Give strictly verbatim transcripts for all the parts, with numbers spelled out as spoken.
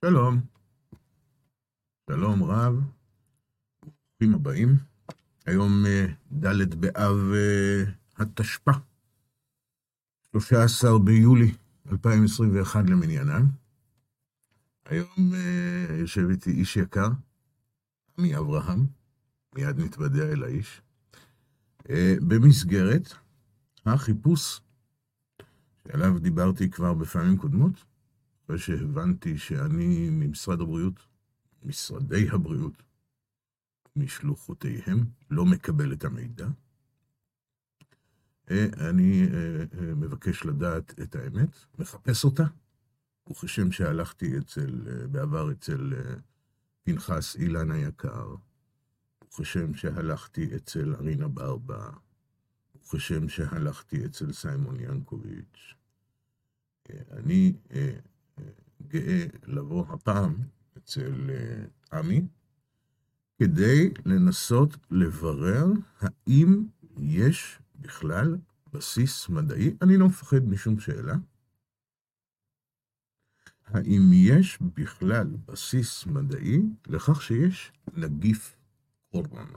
שלום, שלום רב, ברוכים הבאים. היום ד' באב התשפ"א, שלושה עשר ביולי אלפיים עשרים ואחת למניינם. היום יושב איתי איש יקר, עמי אברהם, מיד נתוודע אל האיש, במסגרת החיפוש שעליו דיברתי כבר בפעמים קודמות, אחרי שהבנתי שאני ממשרד הבריאות, משרדי הבריאות, משלוחותיהם, לא מקבל את המידע. אני מבקש לדעת את האמת, מחפש אותה, וכשם שהלכתי אצל, בעבר אצל פנחס אילן היקר, וכשם שהלכתי אצל ארינה ברבה, וכשם שהלכתי אצל סיימון ינקוביץ', אני גאה לבוא הפעם אצל עמי, כדי לנסות לברר האם יש בכלל בסיס מדעי, אני לא מפחד משום שאלה, האם יש בכלל בסיס מדעי לכך שיש נגיף קורונה.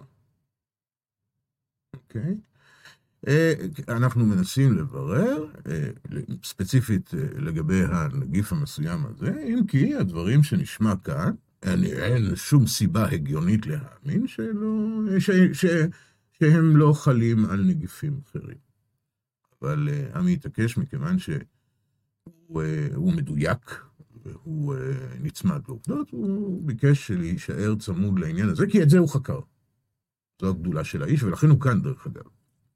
אוקיי? אנחנו מנסים לברר, ספציפית לגבי הנגיף המסוים הזה, אם כי הדברים שנשמע כאן, אין שום סיבה הגיונית להאמין שלא, ש, ש, שהם לא חלים על נגיפים אחרים. אבל עמי התעקש מכיוון שהוא מדויק, והוא נצמד לעובדות, הוא ביקש להישאר צמוד לעניין הזה, כי את זה הוא חקר. זו הגדולה של האיש, ולכן הוא כאן דרך אגב.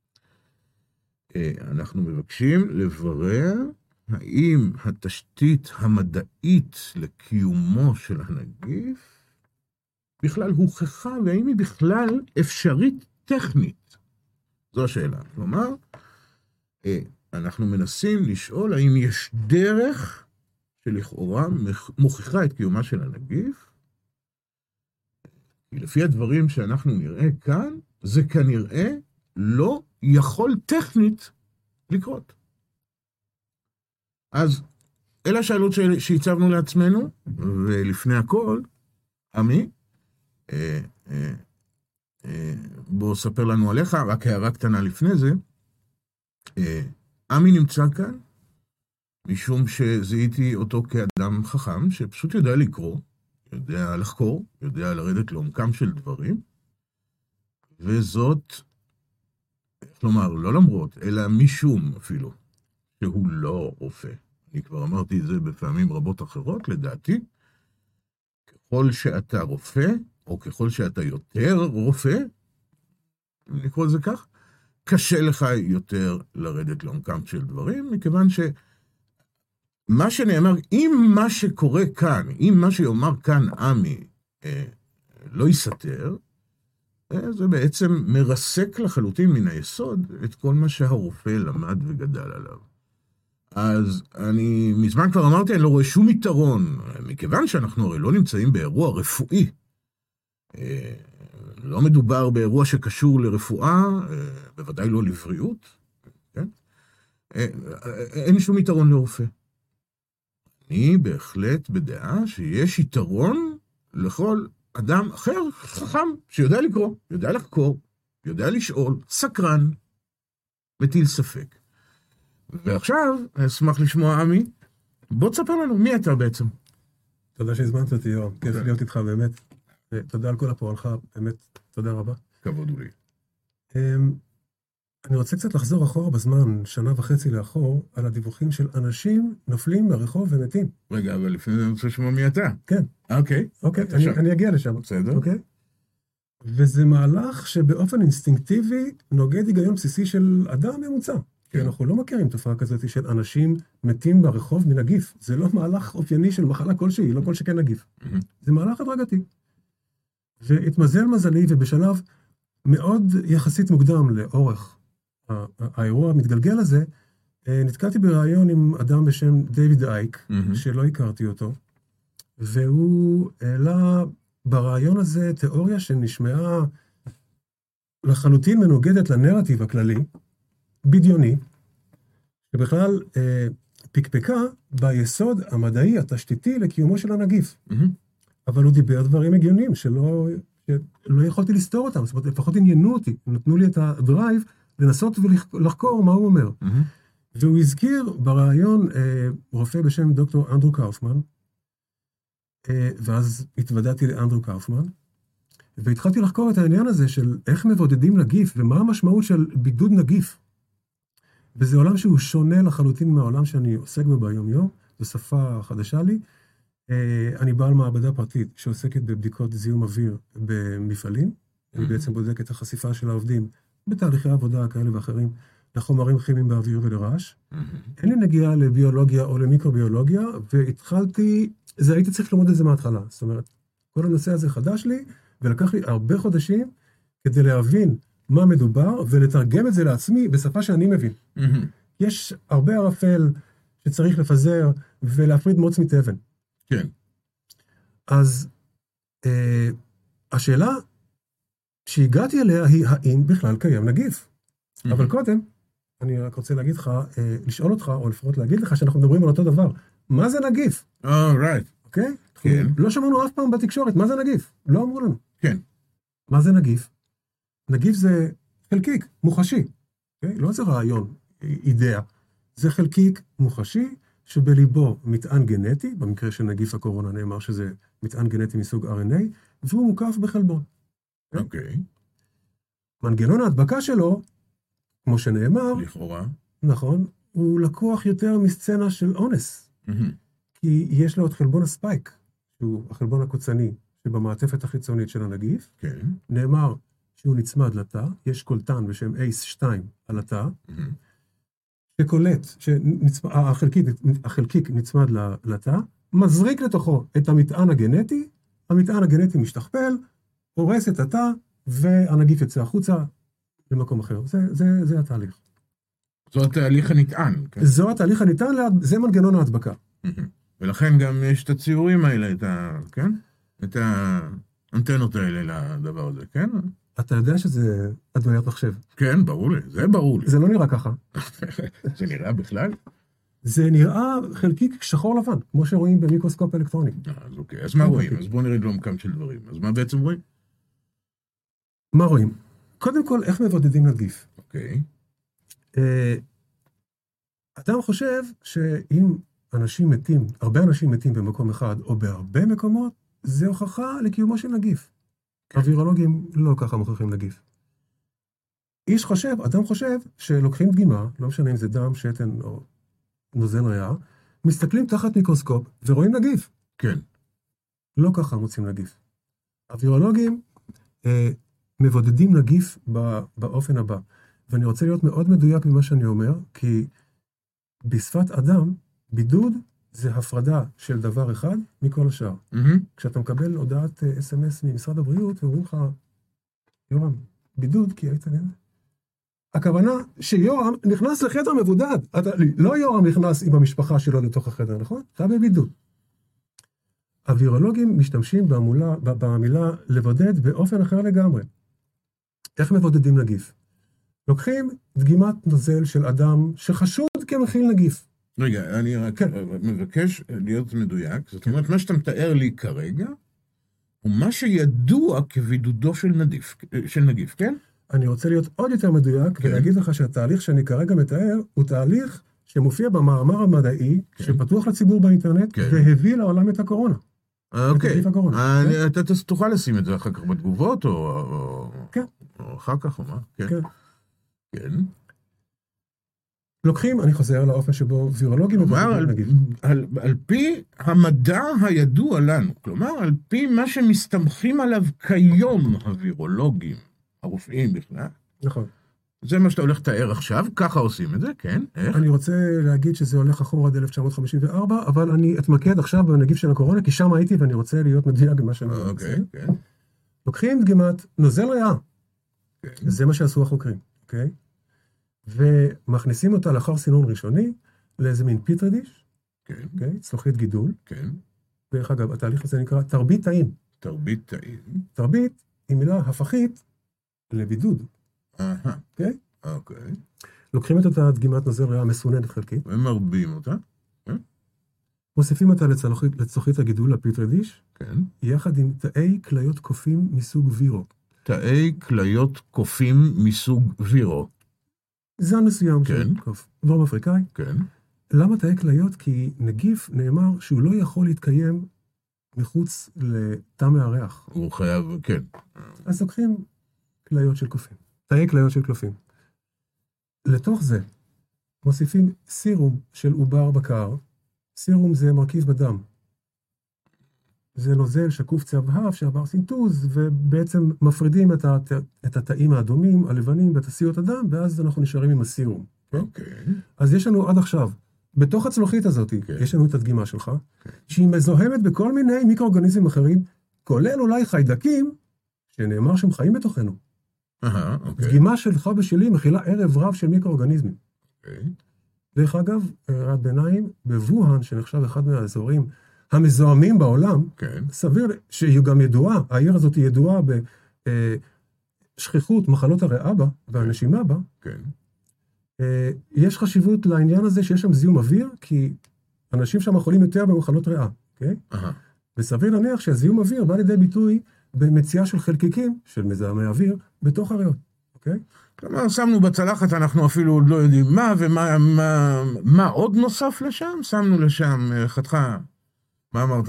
אנחנו מבקשים לברר האם התשתית המדעית לקיומו של הנגיף בכלל הוכחה, והאם היא בכלל אפשרית טכנית. זו השאלה. כלומר, אנחנו מנסים לשאול האם יש דרך שלכאורה מוכיחה את קיומה של הנגיף, כי לפי הדברים שאנחנו נראה כאן, זה כנראה לא יכול טכנית לקרות. אז אלה השאלות שהצבנו לעצמנו, ולפני הכל, עמי, אה, אה, אה, בוא ספר לנו עליך, רק הערה קטנה לפני זה, אה, עמי נמצא כאן, משום שזיהיתי אותו כאדם חכם, שפשוט יודע לקרוא, יודע לחקור, יודע לרדת לעומקם של דברים, וזאת, כלומר, לא למרות, אלא משום אפילו, שהוא לא רופא. אני כבר אמרתי את זה בפעמים רבות אחרות, לדעתי, ככל שאתה רופא, או ככל שאתה יותר רופא, נקרא לזה כך, קשה לך יותר לרדת לעומקם של דברים, מכיוון שמה שנאמר, אם מה שקורה כאן, אם מה שיאמר כאן עמי אה, לא יסתר, זה בעצם מרסק לחלוטין מן היסוד את כל מה שהרופא למד וגדל עליו. אז אני מזמן כבר אמרתי, אני לא רואה שום יתרון, מכיוון שאנחנו הרי לא נמצאים באירוע רפואי. לא מדובר באירוע שקשור לרפואה, בוודאי לא לבריאות. כן? אין שום יתרון לרופא. אני בהחלט בדעה שיש יתרון לכל אדם אחר, חכם, שיודע לקרוא, יודע לחקור, יודע לשאול, סקרן, מטיל ספק. ועכשיו, אשמח לשמוע עמי, בוא תספר לנו, מי אתה בעצם? תודה שהזמנת אותי, יורם, כיף להיות איתך באמת. תודה על כל הפועלך, באמת, תודה רבה. כבוד הוא לי. אני רוצה קצת לחזור אחורה בזמן, שנה וחצי לאחור, על הדיווחים של אנשים נופלים ברחוב ומתים. רגע, אבל לפני זה אני רוצה לשמוע מי אתה. כן. אוקיי. אוקיי, אני, אני אגיע לשם. בסדר. אוקיי? וזה מהלך שבאופן אינסטינקטיבי נוגד היגיון בסיסי של אדם ממוצע. כי אנחנו לא מכירים תופעה כזאת של אנשים מתים ברחוב מנגיף. זה לא מהלך אופייני של מחלה כלשהי, לא כל שכן נגיף. זה מהלך הדרגתי. והתמזל מזלי, ובשלב מאוד יחסית מוקדם לאורך האירוע המתגלגל הזה, נתקלתי ברעיון עם אדם בשם דיוויד אייק, mm-hmm. שלא הכרתי אותו, והוא העלה ברעיון הזה תיאוריה שנשמעה לחלוטין מנוגדת לנרטיב הכללי, בדיוני, שבכלל פקפקה ביסוד המדעי התשתיתי לקיומו של הנגיף. Mm-hmm. אבל הוא דיבר דברים הגיוניים שלא, שלא יכולתי לסתור אותם, זאת אומרת, לפחות עניינו אותי, נתנו לי את הדרייב לנסות ולחקור מה הוא אומר. Mm-hmm. והוא הזכיר ברעיון אה, רופא בשם דוקטור אנדרו קאופמן, אה, ואז התוודעתי לאנדרו קאופמן, והתחלתי לחקור את העניין הזה של איך מבודדים נגיף, ומה המשמעות של בידוד נגיף. וזה עולם שהוא שונה לחלוטין מהעולם שאני עוסק בו ביום יום, זו שפה חדשה לי. אני בעל מעבדה פרטית שעוסקת בבדיקות זיהום אוויר במפעלים, אני בעצם בודק את החשיפה של העובדים בתהליכי עבודה כאלה ואחרים, לחומרים כימיים באוויר ולרעש. אין לי נגיעה לביולוגיה או למיקרוביולוגיה, והתחלתי, זה הייתי צריך ללמוד את זה מההתחלה. זאת אומרת, כל הנושא הזה חדש לי, ולקח לי הרבה חודשים כדי להבין מה מדובר, ולתרגם את זה לעצמי בשפה שאני מבין. יש הרבה ערפל שצריך לפזר ולהפריד מוץ מתבן. כן. אז אה, השאלה שהגעתי אליה היא האם בכלל קיים נגיף. Mm-hmm. אבל קודם, אני רק רוצה להגיד לך, אה, לשאול אותך, או לפחות להגיד לך שאנחנו מדברים על אותו דבר. מה זה נגיף? אה, right. אוקיי? כן. לא שמענו אף פעם בתקשורת, מה זה נגיף? לא אמרו לנו. כן. מה זה נגיף? נגיף זה חלקיק, מוחשי. אוקיי? לא זה רעיון, אידאה. זה חלקיק מוחשי, שבליבו מטען גנטי, במקרה של נגיף הקורונה נאמר שזה מטען גנטי מסוג אר אן איי, והוא מוקף בחלבון. אוקיי. Okay. מנגנון ההדבקה שלו, כמו שנאמר, לכאורה. נכון, הוא לקוח יותר מסצנה של אונס. Mm-hmm. כי יש לו את חלבון הספייק, שהוא החלבון הקוצני, שבמעטפת החיצונית של הנגיף. כן. Okay. נאמר שהוא נצמד לתא, יש קולטן בשם אייס שתיים על התא, mm-hmm. שקולט, שהחלקיק, החלקיק נצמד לתא, מזריק לתוכו את המטען הגנטי, המטען הגנטי משתכפל, הורס את התא, והנגיף יצא החוצה למקום אחר. זה, זה, זה התהליך. זו התהליך הנטען. כן? זו התהליך הנטען, זה מנגנון ההדבקה. ולכן גם יש את הציורים האלה, את ה... כן? את האנטנות האלה לדבר הזה, כן? אתה יודע שזה הדמיית מחשב. כן, ברור לי, זה ברור לי. זה לא נראה ככה. זה נראה בכלל? זה נראה חלקיק שחור לבן, כמו שרואים במיקרוסקופ אלקטרוני. אז אוקיי, אז מה רואים? אז בואו נראה לעומקם של דברים. אז מה בעצם רואים? מה רואים? קודם כל, איך מבודדים נגיף? אוקיי. אדם חושב שאם אנשים מתים, הרבה אנשים מתים במקום אחד, או בהרבה מקומות, זה הוכחה לקיומו של נגיף. הווירולוגים לא ככה מוכיחים נגיף. איש חושב, אדם חושב, שלוקחים דגימה, לא משנה אם זה דם, שתן או נוזל ריאה, מסתכלים תחת מיקרוסקופ ורואים נגיף. כן. לא ככה מוצאים נגיף. הווירולוגים אה, מבודדים נגיף באופן הבא. ואני רוצה להיות מאוד מדויק במה שאני אומר, כי בשפת אדם, בידוד זה הפרדה של דבר אחד מכל השאר. Mm-hmm. כשאתה מקבל הודעת אס אם אס ממשרד הבריאות, ואומרים לך, יורם, בידוד, כי היית נהנה. הכוונה שיורם נכנס לחדר מבודד. אתה, לא יורם נכנס עם המשפחה שלו לתוך החדר, נכון? אתה בבידוד. הווירולוגים משתמשים במולה, במילה לבודד באופן אחר לגמרי. איך מבודדים נגיף? לוקחים דגימת נוזל של אדם שחשוד כמכיל נגיף. רגע, אני רק כן. מבקש להיות מדויק. זאת אומרת, מה שאתה מתאר לי כרגע, הוא מה שידוע כבידודו של נגיף, של נגיף, כן? אני רוצה להיות עוד יותר מדויק, כן. ולהגיד לך שהתהליך שאני כרגע מתאר, הוא תהליך שמופיע במאמר המדעי, כן. שפתוח לציבור באינטרנט, כן. והביא לעולם את הקורונה. אוקיי. אתה תוכל לשים את זה אחר כך בתגובות, או אחר כך, או מה? כן. כן. לוקחים, אני חוזר לאופן שבו וירולוגים... כלומר, על, על, על פי המדע הידוע לנו, כלומר, על פי מה שמסתמכים עליו כיום הווירולוגים, הרופאים בכלל. נכון. זה מה שאתה הולך לתאר עכשיו, ככה עושים את זה, כן? איך? אני רוצה להגיד שזה הולך אחורה עד אלף תשע מאות חמישים וארבע, אבל אני אתמקד עכשיו בנגיף של הקורונה, כי שם הייתי ואני רוצה להיות מדויק במה שאני רוצה. אוקיי, כן. לוקחים דגימת נוזל ריאה. כן. זה מה שעשו החוקרים, אוקיי? ומכניסים אותה לאחר סינון ראשוני, לאיזה מין פיטרי דיש, כן. אוקיי? צלוחית גידול. כן. דרך אגב, התהליך הזה נקרא תרבית תאים. תרבית תאים. תרבית היא מילה הפכית לבידוד. אהה. אוקיי? אוקיי. לוקחים את אותה דגימת נוזל ריאה מסוננת חלקית. ומרבים אותה. מוסיפים אותה לצלוחית, לצלוחית הגידול, לפטרי דיש, כן. יחד עם תאי כליות קופים מסוג וירו. תאי כליות קופים מסוג וירו. זן מסוים כן. של קוף. דרום אפריקאי. כן. למה תאי כליות? כי נגיף נאמר שהוא לא יכול להתקיים מחוץ לתא מארח. הוא חייב, כן. אז לוקחים כליות של קופים. תאי כליות של קופים. לתוך זה מוסיפים סירום של עובר בקר. סירום זה מרכיב בדם. זה נוזל שקוף צהבהב שעבר סינטוז, ובעצם מפרידים את, הת... את התאים האדומים, הלבנים ואת הסיעות הדם, ואז אנחנו נשארים עם הסירום. אוקיי. Okay? אז יש לנו עד עכשיו, בתוך הצלוחית הזאת, okay. יש לנו את הדגימה שלך, okay. שהיא מזוהמת בכל מיני מיקרואורגניזמים אחרים, כולל אולי חיידקים, שנאמר שהם חיים בתוכנו. אהה, אוקיי. דגימה שלך ושלי מכילה ערב רב של מיקרואורגניזמים. אוקיי. דרך אגב, הערת ביניים, בווהאן, שנחשב אחד מהאזורים המזוהמים בעולם, כן. סביר שהיא גם ידועה, העיר הזאת היא ידועה בשכיחות מחלות הריאה בה והנשימה בה. כן. יש חשיבות לעניין הזה שיש שם זיהום אוויר, כי אנשים שם חולים יותר במחלות ריאה, אוקיי? אהה. וסביר להניח שהזיהום אוויר בא לידי ביטוי במציאה של חלקיקים של מזהמי אוויר בתוך הריאות, אוקיי? כלומר, שמנו בצלחת, אנחנו אפילו עוד לא יודעים מה, ומה מה, מה עוד נוסף לשם? שמנו לשם חתיכה, מה אמרת?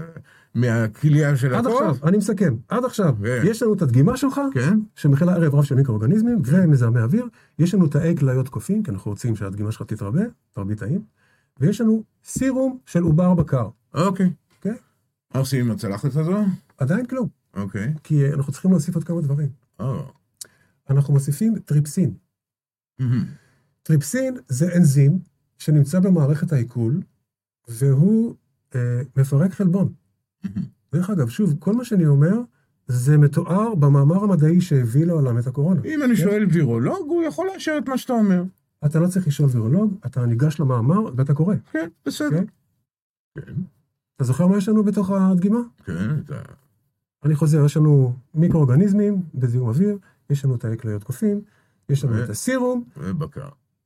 מהכליה של עד הקוף? עכשיו, אני מסכם, עד עכשיו, כן. יש לנו את הדגימה שלך, כן. שמכילה ערב רב של מיקרואורגניזמים ומזהמי אוויר, יש לנו תאי כליות קופים, כי אנחנו רוצים שהדגימה שלך תתרבה, תרבית תאים, ויש לנו סירום של עובר בקר. אוקיי. אוקיי? מה עושים עם הצלחת הזו? עדיין כלום. אוקיי. כי אנחנו צריכים להוסיף עוד כמה דברים. או. אנחנו מוסיפים טריפסין. Mm-hmm. טריפסין זה אנזים שנמצא במערכת העיכול, והוא אה, מפרק חלבון. Mm-hmm. דרך אגב, שוב, כל מה שאני אומר, זה מתואר במאמר המדעי שהביא לעולם את הקורונה. אם אני שואל וירולוג, הוא יכול לאשר את מה שאתה אומר. אתה לא צריך לשאול וירולוג, אתה ניגש למאמר ואתה קורא. כן, בסדר. כן. אתה זוכר מה יש לנו בתוך הדגימה? כן, אתה... אני חוזר, יש לנו מיקרואורגניזמים בזיהום אוויר, יש לנו תאי כליות קופים, יש לנו את הסירום. ובקר.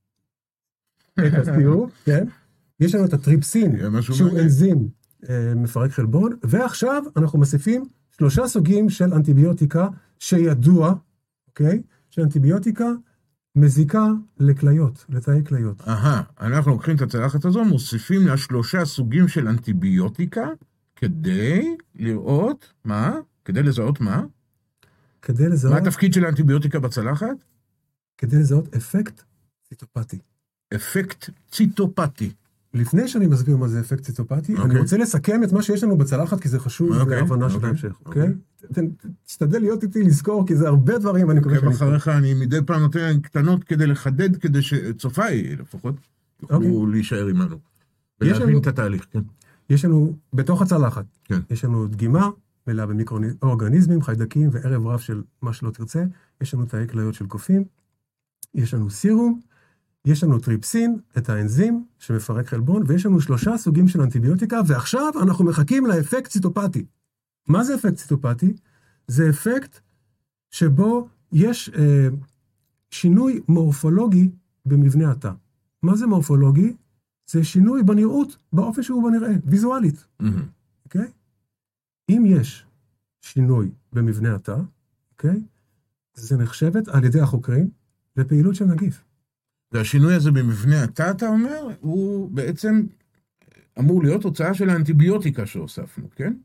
את הסירום, כן. יש לנו את הטריפסין, שהוא אנזים מפרק חלבון, ועכשיו אנחנו מוסיפים שלושה סוגים של אנטיביוטיקה שידוע, אוקיי? שאנטיביוטיקה מזיקה לכליות, לתאי כליות. אהה, אנחנו לוקחים את הצלחת הזו, מוסיפים לה שלושה סוגים של אנטיביוטיקה, כדי לראות, מה? כדי לזהות מה? כדי לזהות... מה התפקיד של האנטיביוטיקה בצלחת? כדי לזהות אפקט ציטופתי. אפקט ציטופתי. לפני שאני מסביר מה זה אפקט ציטופתי, אני רוצה לסכם את מה שיש לנו בצלחת, כי זה חשוב להבנה של ההמשך, אוקיי? תשתדל להיות איתי לזכור, כי זה הרבה דברים, אני מקווה שאני... אחריך אני מדי פעם נותן קטנות כדי לחדד, כדי שצופיי לפחות יוכלו להישאר עמנו. ולהבין את התהליך, כן. יש לנו, בתוך הצלחת, יש לנו דגימה, מלאה במיקרואורגניזמים, חיידקים וערב רב של מה שלא תרצה, יש לנו תאי כליות של קופים, יש לנו סירום, יש לנו טריפסין, את האנזים שמפרק חלבון, ויש לנו שלושה סוגים של אנטיביוטיקה, ועכשיו אנחנו מחכים לאפקט ציטופתי. מה זה אפקט ציטופתי? זה אפקט שבו יש אה, שינוי מורפולוגי במבנה התא. מה זה מורפולוגי? זה שינוי בנראות, באופן שהוא בנראה, ויזואלית. אוקיי? Mm-hmm. Okay? אם יש שינוי במבנה התא, אוקיי? זה נחשבת על ידי החוקרים לפעילות של נגיף. והשינוי הזה במבנה התא, אתה אומר, הוא בעצם אמור להיות תוצאה של האנטיביוטיקה שהוספנו, כן?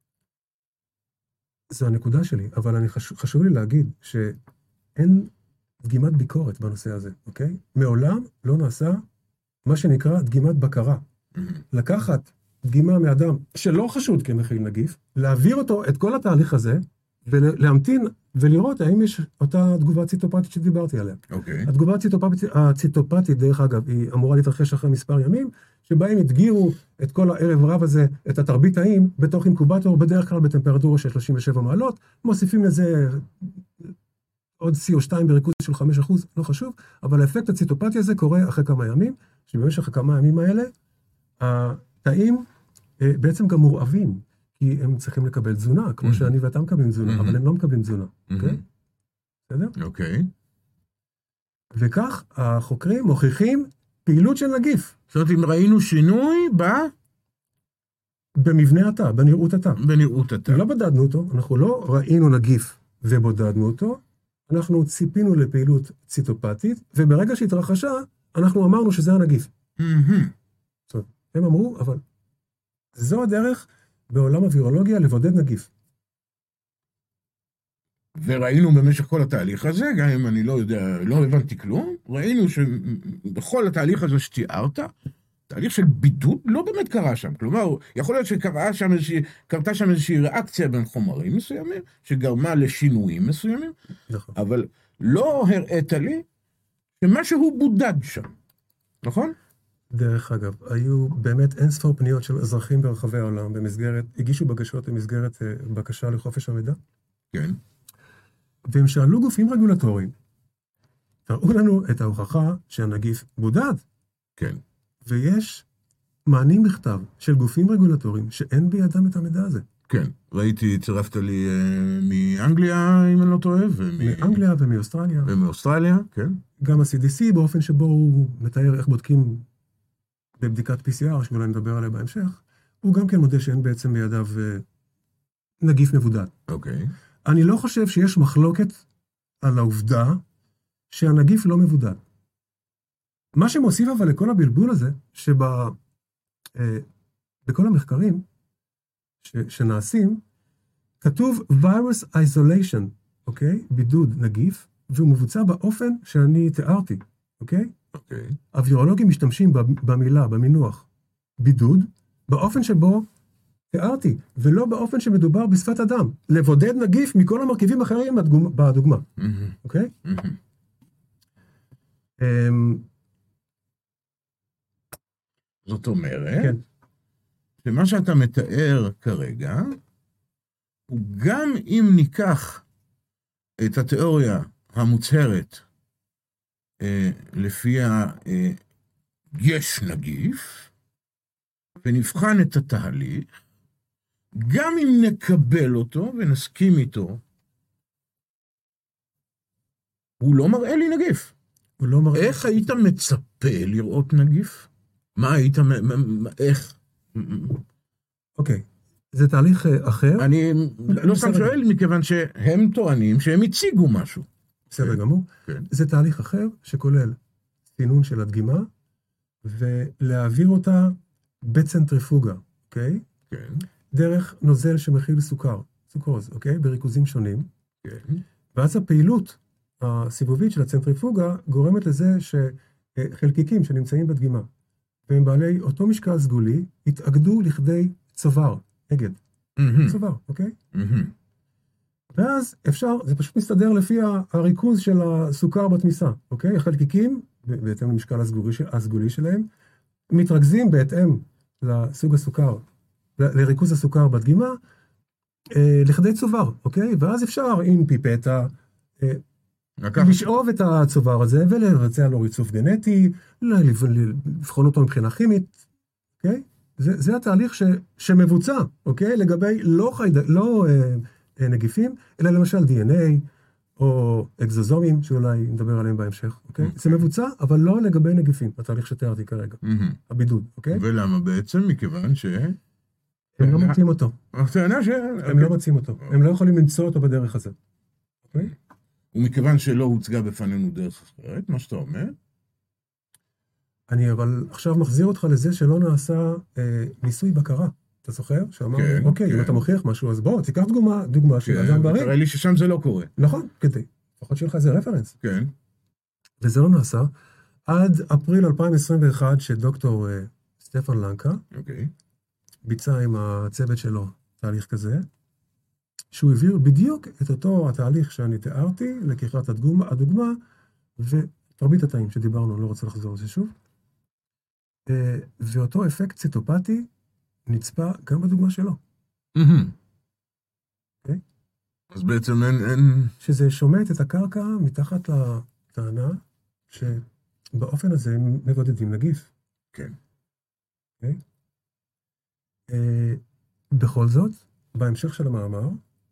זו הנקודה שלי, אבל אני חשוב, חשוב לי להגיד שאין דגימת ביקורת בנושא הזה, אוקיי? מעולם לא נעשה מה שנקרא דגימת בקרה. Mm-hmm. לקחת דגימה מאדם שלא חשוד כמכיל נגיף, להעביר אותו את כל התהליך הזה, ולהמתין ולראות האם יש אותה תגובה ציטופתית שדיברתי עליה. אוקיי. Okay. התגובה הציטופתית, הציטופתית, דרך אגב, היא אמורה להתרחש אחרי מספר ימים, שבהם הדגירו את כל הערב רב הזה, את התרבית תאים, בתוך אינקובטור, בדרך כלל בטמפרטורה של שלושים ושבע מעלות, מוסיפים לזה עוד סי או שתיים בריכוז של חמישה אחוז, לא חשוב, אבל האפקט הציטופתי הזה קורה אחרי כמה ימים, שבמשך כמה ימים האלה, התאים בעצם גם מורעבים, כי הם צריכים לקבל תזונה, כמו שאני ואתה מקבלים תזונה, אבל הם לא מקבלים תזונה, אוקיי? בסדר? אוקיי. וכך החוקרים מוכיחים פעילות של נגיף. זאת אומרת, אם ראינו שינוי ב... במבנה התא, בנראות התא. בנראות התא. לא בודדנו אותו, אנחנו לא ראינו נגיף ובודדנו אותו, אנחנו ציפינו לפעילות ציטופטית, וברגע שהתרחשה, אנחנו אמרנו שזה הנגיף. זאת אומרת, הם אמרו, אבל זו הדרך בעולם הווירולוגיה לבודד נגיף. וראינו במשך כל התהליך הזה, גם אם אני לא יודע, לא הבנתי כלום, ראינו שבכל התהליך הזה שתיארת, תהליך של בידוד לא באמת קרה שם. כלומר, יכול להיות שקרתה שם איזושהי, קרתה שם איזושהי ריאקציה בין חומרים מסוימים, שגרמה לשינויים מסוימים, נכון. אבל לא הראית לי שמשהו בודד שם. נכון? דרך אגב, היו באמת אין ספור פניות של אזרחים ברחבי העולם במסגרת, הגישו בקשות במסגרת בקשה לחופש המידע. כן. והם שאלו גופים רגולטוריים, תראו לנו את ההוכחה שהנגיף בודד. כן. ויש מענים בכתב של גופים רגולטוריים שאין בידם את המידע הזה. כן, ראיתי, צירפת לי uh, מאנגליה, אם אני לא טועה, ומ... מאנגליה ומאוסטרליה. ומאוסטרליה, כן. גם ה-סי די סי באופן שבו הוא מתאר איך בודקים בבדיקת פי סי אר, שאולי נדבר עליה בהמשך, הוא גם כן מודה שאין בעצם בידיו uh, נגיף מבודד. אוקיי. אני לא חושב שיש מחלוקת על העובדה שהנגיף לא מבודד. מה שמוסיף אבל לכל הבלבול הזה, שבכל המחקרים ש, שנעשים, כתוב virus isolation, אוקיי? בידוד נגיף, והוא מבוצע באופן שאני תיארתי, אוקיי? אוקיי. הווירולוגים משתמשים במילה, במינוח, בידוד, באופן שבו תיארתי, ולא באופן שמדובר בשפת אדם. לבודד נגיף מכל המרכיבים האחרים בדוגמה, אוקיי? זאת אומרת, כן. שמה שאתה מתאר כרגע, הוא גם אם ניקח את התיאוריה המוצהרת, אה, לפיה אה, יש נגיף, ונבחן את התהליך, גם אם נקבל אותו ונסכים איתו, הוא לא מראה לי נגיף. הוא לא מראה... איך היית מצפה לראות נגיף? מה היית, איך? אוקיי, זה תהליך אחר. אני לא סתם שואל, מכיוון שהם טוענים שהם הציגו משהו. בסדר גמור. זה תהליך אחר שכולל סינון של הדגימה, ולהעביר אותה בצנטריפוגה, אוקיי? כן. דרך נוזל שמכיל סוכר, סוכרוז, אוקיי? בריכוזים שונים. כן. ואז הפעילות הסיבובית של הצנטריפוגה גורמת לזה שחלקיקים שנמצאים בדגימה, והם בעלי אותו משקל סגולי, התאגדו לכדי צוואר, אגד. צוואר, אוקיי? ואז אפשר, זה פשוט מסתדר לפי הריכוז של הסוכר בתמיסה, אוקיי? החלקיקים, בהתאם למשקל הסגולי, הסגולי שלהם, מתרכזים בהתאם לסוג הסוכר, לריכוז הסוכר בדגימה, לכדי צוואר, אוקיי? ואז אפשר עם פיפטה, לשאוב את הצוואר הזה ולבצע לו ריצוף גנטי, לבחון אותו מבחינה כימית, אוקיי? זה, זה התהליך ש, שמבוצע, אוקיי? לגבי לא, חייד, לא אה, נגיפים, אלא למשל די אן איי או אקזוזומים, שאולי נדבר עליהם בהמשך, אוקיי? זה מבוצע, אבל לא לגבי נגיפים, התהליך שתיארתי כרגע, הבידוד, אוקיי? ולמה בעצם? מכיוון ש... הם לא מוצאים אותו. הטענה ש... הם לא מוצאים אותו. הם לא יכולים למצוא אותו בדרך הזה. אוקיי? ומכיוון שלא הוצגה בפנינו דרך אחרת, מה שאתה אומר? אני אבל עכשיו מחזיר אותך לזה שלא נעשה אה, ניסוי בקרה. אתה זוכר? שאמר, כן, אוקיי, כן. אם אתה מוכיח משהו, אז בוא, תיקח דוגמה, דוגמה של אדם בריא. תראה לי ששם זה לא קורה. נכון, כדי. לפחות שיהיה לך איזה רפרנס. כן. וזה לא נעשה. עד אפריל אלפיים עשרים ואחת, שדוקטור אה, סטפן לנקה, אוקיי. ביצע עם הצוות שלו תהליך כזה, שהוא העביר בדיוק את אותו התהליך שאני תיארתי, לקיחת הדוגמה, הדוגמה ותרבית התאים שדיברנו, אני לא רוצה לחזור על זה שוב. ואותו אפקט ציטופטי נצפה גם בדוגמה שלו. אוקיי? אז בעצם אין, אין... שזה שומט את הקרקע מתחת לטענה, שבאופן הזה הם מבודדים נגיף. כן. אוקיי? בכל זאת, בהמשך של המאמר,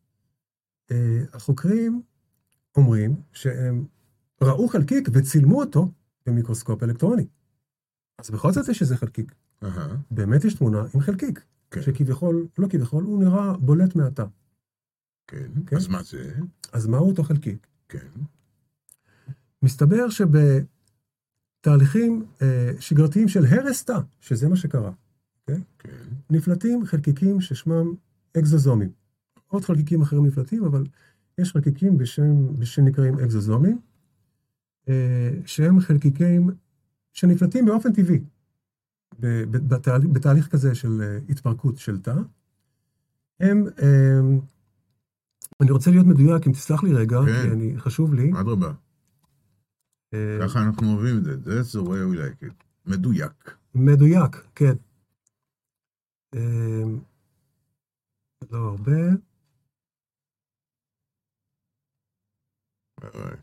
החוקרים אומרים שהם ראו חלקיק וצילמו אותו במיקרוסקופ אלקטרוני. אז בכל זאת יש איזה חלקיק. אהה, באמת יש תמונה עם חלקיק, כן. שכביכול, לא כביכול, הוא נראה בולט מעתה. כן. כן. אז מה זה? אז מהו אותו חלקיק? כן. מסתבר שבתהליכים אה, שגרתיים של הרס תא, שזה מה שקרה, okay? כן. נפלטים חלקיקים ששמם אקזוזומים. עוד חלקיקים אחרים נפלטים, אבל יש חלקיקים בשם, שנקראים אקזוזומים, אה, שהם חלקיקים שנפלטים באופן טבעי, בתהליך, בתהליך כזה של אה, התפרקות של תא. הם, אה, אני רוצה להיות מדויק, אם תסלח לי רגע, כן. כי אני, חשוב לי. אדרבה. אה, ככה אנחנו אוהבים את זה. That's the way we like it. מדויק. מדויק, כן. אה, לא הרבה. אוי.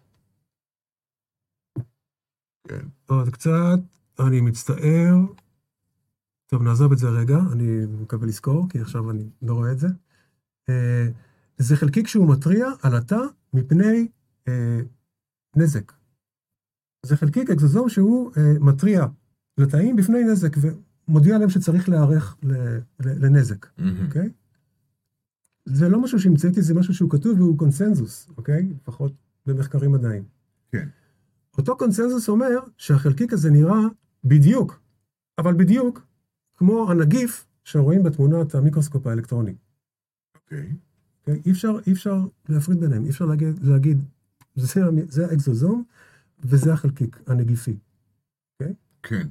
כן. עוד קצת, אני מצטער. טוב, נעזוב את זה רגע, אני מקווה לזכור, כי עכשיו אני לא רואה את זה. אה, זה חלקיק שהוא מטריע על התא מפני אה, נזק. זה חלקיק אקזוזום שהוא אה, מטריע לתאים בפני נזק, ומודיע להם שצריך להיערך לנזק, מהמם. אוקיי? זה לא משהו שהמצאתי, זה משהו שהוא כתוב והוא קונסנזוס, אוקיי? לפחות במחקרים מדעיים. כן. אותו קונסנזוס אומר שהחלקיק הזה נראה בדיוק, אבל בדיוק כמו הנגיף שרואים בתמונת המיקרוסקופ האלקטרוני. אוקיי. אוקיי? אי אפשר, אי אפשר להפריד ביניהם, אי אפשר להגיד, להגיד זה, זה האקזוזום וזה החלקיק הנגיפי. אוקיי? כן.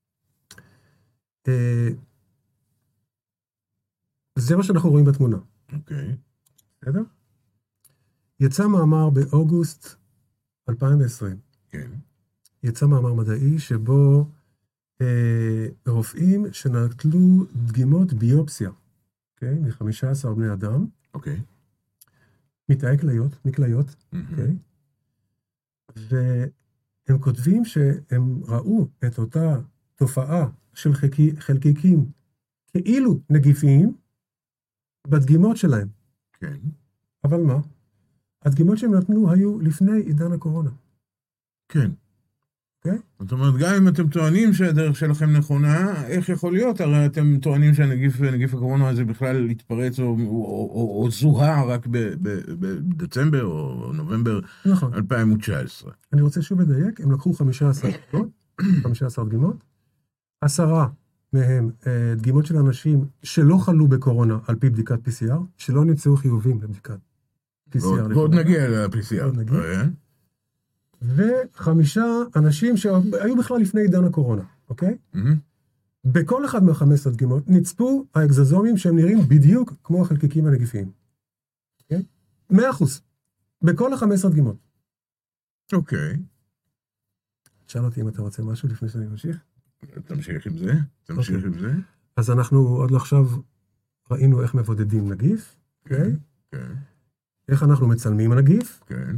אה, זה מה שאנחנו רואים בתמונה. אוקיי. בסדר? יצא מאמר באוגוסט אלפיים ועשרים. כן. יצא מאמר מדעי שבו אה, רופאים שנטלו דגימות ביופסיה, אוקיי? מ-חמישה עשר בני אדם, אוקיי. מתאי כליות, מכליות, מהמם. אוקיי? והם כותבים שהם ראו את אותה תופעה של חלקי, חלקיקים כאילו נגיפיים בדגימות שלהם. כן. אבל מה? הדגימות שהם נתנו היו לפני עידן הקורונה. כן. אוקיי? זאת אומרת, גם אם אתם טוענים שהדרך שלכם נכונה, איך יכול להיות? הרי אתם טוענים שהנגיף, נגיף הקורונה הזה בכלל התפרץ או, או, או, או זוהה רק ב, ב, בדצמבר או נובמבר נכון. אלפיים ותשע עשרה. אני רוצה שוב לדייק, הם לקחו חמישה עשר דגימות, חמישה עשר דגימות, עשרה מהם אה, דגימות של אנשים שלא חלו בקורונה על פי בדיקת פי סי אר, שלא נמצאו חיובים לבדיקת פי סי אר. ועוד, ועוד נגיע ל-פי סי אר. עוד נגיע. אה? וחמישה אנשים שהיו בכלל לפני עידן הקורונה, אוקיי? מהמם. בכל אחד מה-חמש עשרה דגימות נצפו האקזוזומים שהם נראים בדיוק כמו החלקיקים הנגיפיים. אוקיי? מאה אחוז. בכל ה-חמש עשרה דגימות. אוקיי. תשאל אותי אם אתה רוצה משהו לפני שאני ממשיך. תמשיך עם זה? תמשיך אוקיי. עם זה? אז אנחנו עוד עכשיו ראינו איך מבודדים נגיף, אוקיי? כן. איך אנחנו מצלמים הנגיף, כן.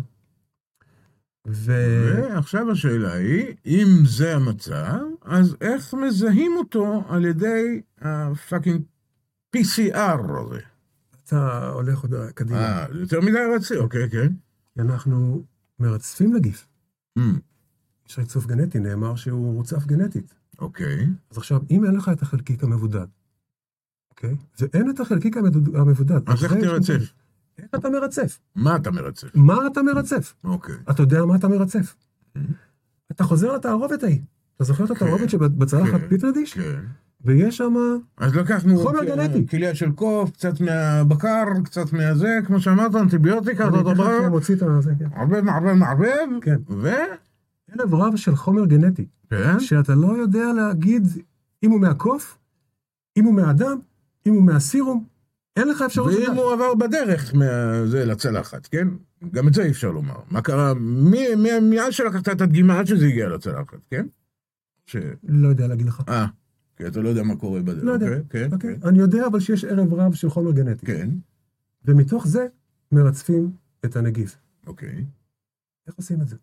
ו... ועכשיו השאלה היא, אם זה המצב, אז איך מזהים אותו על ידי הפאקינג פי סי אר הזה? אתה הולך עוד קדימה. אה, יותר מדי רצי, אוקיי, כן. אנחנו מרצפים נגיף. Hmm, יש ריצוף גנטי, נאמר שהוא רוצף גנטית. אוקיי. אז עכשיו, אם אין לך את החלקיק המבודד, אוקיי? ואין את החלקיק המדוד- המבודד. אז איך זה- תרצף? איך אתה מרצף? מה אתה מרצף? מה אתה מרצף? אוקיי. אתה יודע מה אתה מרצף. Hmm, אתה חוזר לתערובת ההיא. אתה זוכר את כן, התערובת שבצלחת כן. פיטרדיש? כן. ויש שם... אז לקחנו חומר כ- גנטי. כליה של קוף, קצת מהבקר, קצת מהזה, כמו שאמרת, אנטיביוטיקה, אני אותו תכף דבר, מוציא את הזה, כן. מערבב, מערבב, מערבב, כן. ו... אלף רב של חומר גנטי, כן. שאתה לא יודע להגיד אם הוא מהקוף, אם הוא מהאדם, אם הוא מהסירום, אין לך אפשרות ואם לדעת. הוא עבר בדרך מהזה לצלחת, כן? גם את זה אי אפשר לומר. מה קרה? מי- מי- מאז שלקחת את הדגימה עד שזה הגיע לצלחת, כן? ש... לא יודע להגיד לך. אה, כי אתה לא יודע מה קורה בדרך. לא יודע. אוקיי, כן, אוקיי? כן. אני יודע אבל שיש ערב רב של חומר גנטי. כן, ומתוך זה מרצפים את הנגיף. אוקיי. איך עושים את זה?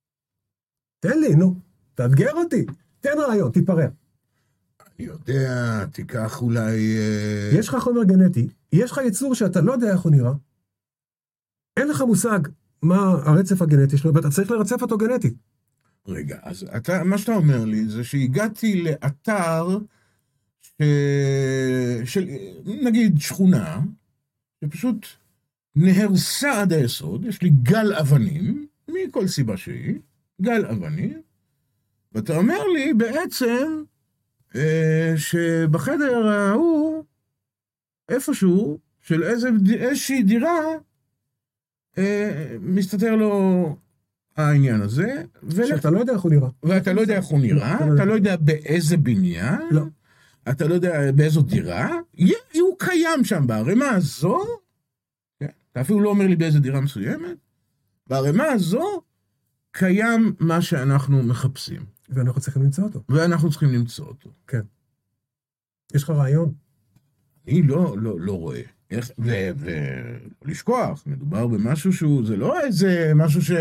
תן לי, נו, תאתגר אותי. תן רעיון, תתפרע. אני יודע, תיקח אולי... אה, יש לך חומר גנטי, יש לך יצור שאתה לא יודע איך הוא נראה, אין לך מושג מה הרצף הגנטי שלו, ואתה צריך לרצף אותו גנטית. רגע, אז אתה, מה שאתה אומר לי זה שהגעתי לאתר ש... של, נגיד, שכונה, שפשוט נהרסה עד היסוד, יש לי גל אבנים, מכל סיבה שהיא, גל אבנים, ואתה אומר לי בעצם אה, שבחדר ההוא, איפשהו, של איזה, איזושהי דירה, אה, מסתתר לו העניין הזה. שאתה לא יודע איך הוא נראה. ואתה לא יודע איך הוא נראה, אתה לא יודע באיזה בניין, לא. אתה לא יודע באיזו דירה, הוא קיים שם בערימה הזו, אתה אפילו לא אומר לי באיזה דירה מסוימת, בערימה הזו קיים מה שאנחנו מחפשים. ואנחנו צריכים למצוא אותו. ואנחנו צריכים למצוא אותו. כן. יש לך רעיון? אני לא, לא, לא רואה. ולשכוח, מדובר במשהו שהוא, זה לא איזה משהו ש...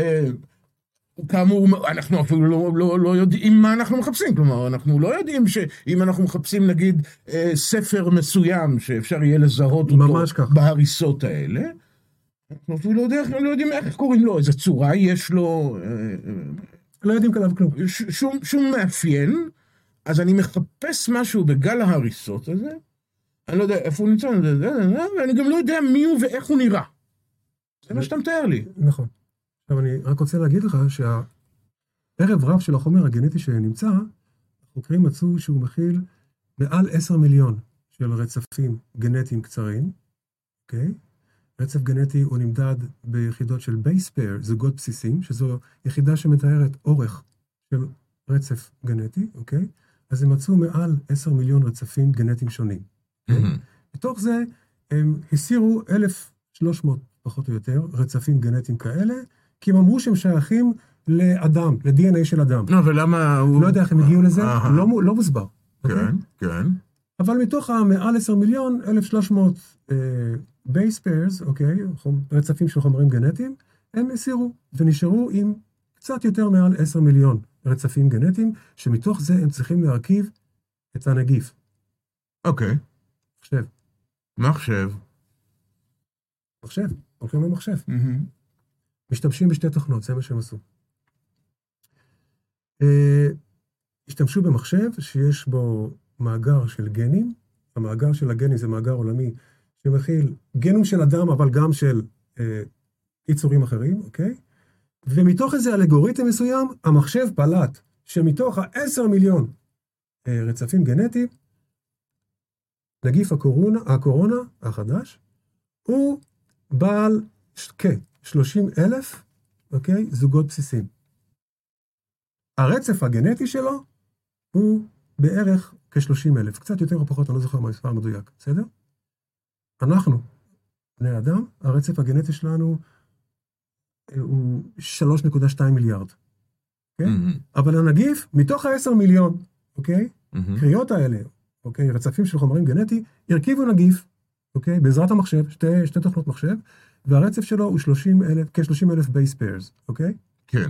כאמור, אנחנו אפילו לא, לא, לא יודעים מה אנחנו מחפשים, כלומר, אנחנו לא יודעים שאם אנחנו מחפשים, נגיד, ספר מסוים שאפשר יהיה לזהות אותו בהריסות האלה, אנחנו אפילו לא, יודע, לא יודעים איך קוראים לו, איזה צורה יש לו... לא יודעים כלב כלום. שום, שום מאפיין, אז אני מחפש משהו בגל ההריסות הזה, אני לא יודע איפה הוא נמצא, ואני גם לא יודע מי הוא ואיך הוא נראה. זה מה שאתה מתאר לי. נכון. עכשיו אני רק רוצה להגיד לך שהערב רב של החומר הגנטי שנמצא, החוקרים מצאו שהוא מכיל מעל עשר מיליון של רצפים גנטיים קצרים, אוקיי? רצף גנטי הוא נמדד ביחידות של base pair, זוגות בסיסים, שזו יחידה שמתארת אורך של רצף גנטי, אוקיי? אז הם מצאו מעל עשר מיליון רצפים גנטיים שונים. בתוך זה הם הסירו אלף ושלוש מאות פחות או יותר רצפים גנטיים כאלה, כי הם אמרו שהם שייכים לאדם, ל-די אן איי של אדם. לא, ולמה הוא... לא יודע איך הם הגיעו לזה, לא מוסבר. כן, כן. אבל מתוך המעל עשר מיליון, אלף ושלוש מאות base pairs, אוקיי, רצפים של חומרים גנטיים, הם הסירו ונשארו עם קצת יותר מעל עשר מיליון רצפים גנטיים, שמתוך זה הם צריכים להרכיב את הנגיף. אוקיי. מחשב. מחשב. מחשב, הולכים למחשב. משתמשים בשתי תוכנות, זה מה שהם עשו. השתמשו במחשב שיש בו מאגר של גנים, המאגר של הגנים זה מאגר עולמי, שמכיל גנים של אדם, אבל גם של יצורים אחרים, אוקיי? ומתוך איזה אלגוריתם מסוים, המחשב פלט, שמתוך ה-עשר מיליון רצפים גנטיים, נגיף הקורונה, הקורונה החדש, הוא בעל כ-שלושים אלף, אוקיי, זוגות בסיסיים. הרצף הגנטי שלו הוא בערך כ-שלושים אלף, קצת יותר או פחות, אני לא זוכר מה המספר מדויק, בסדר? אנחנו, בני אדם, הרצף הגנטי שלנו הוא שלוש נקודה שתיים מיליארד, אוקיי? Mm-hmm. אבל הנגיף, מתוך ה-עשר מיליון, אוקיי? Mm-hmm. קריאות האלה, אוקיי, רצפים של חומרים גנטי, הרכיבו נגיף, אוקיי, בעזרת המחשב, שתי, שתי תוכנות מחשב, והרצף שלו הוא שלושים אלף, כ-שלושים אלף base pairs, אוקיי? כן.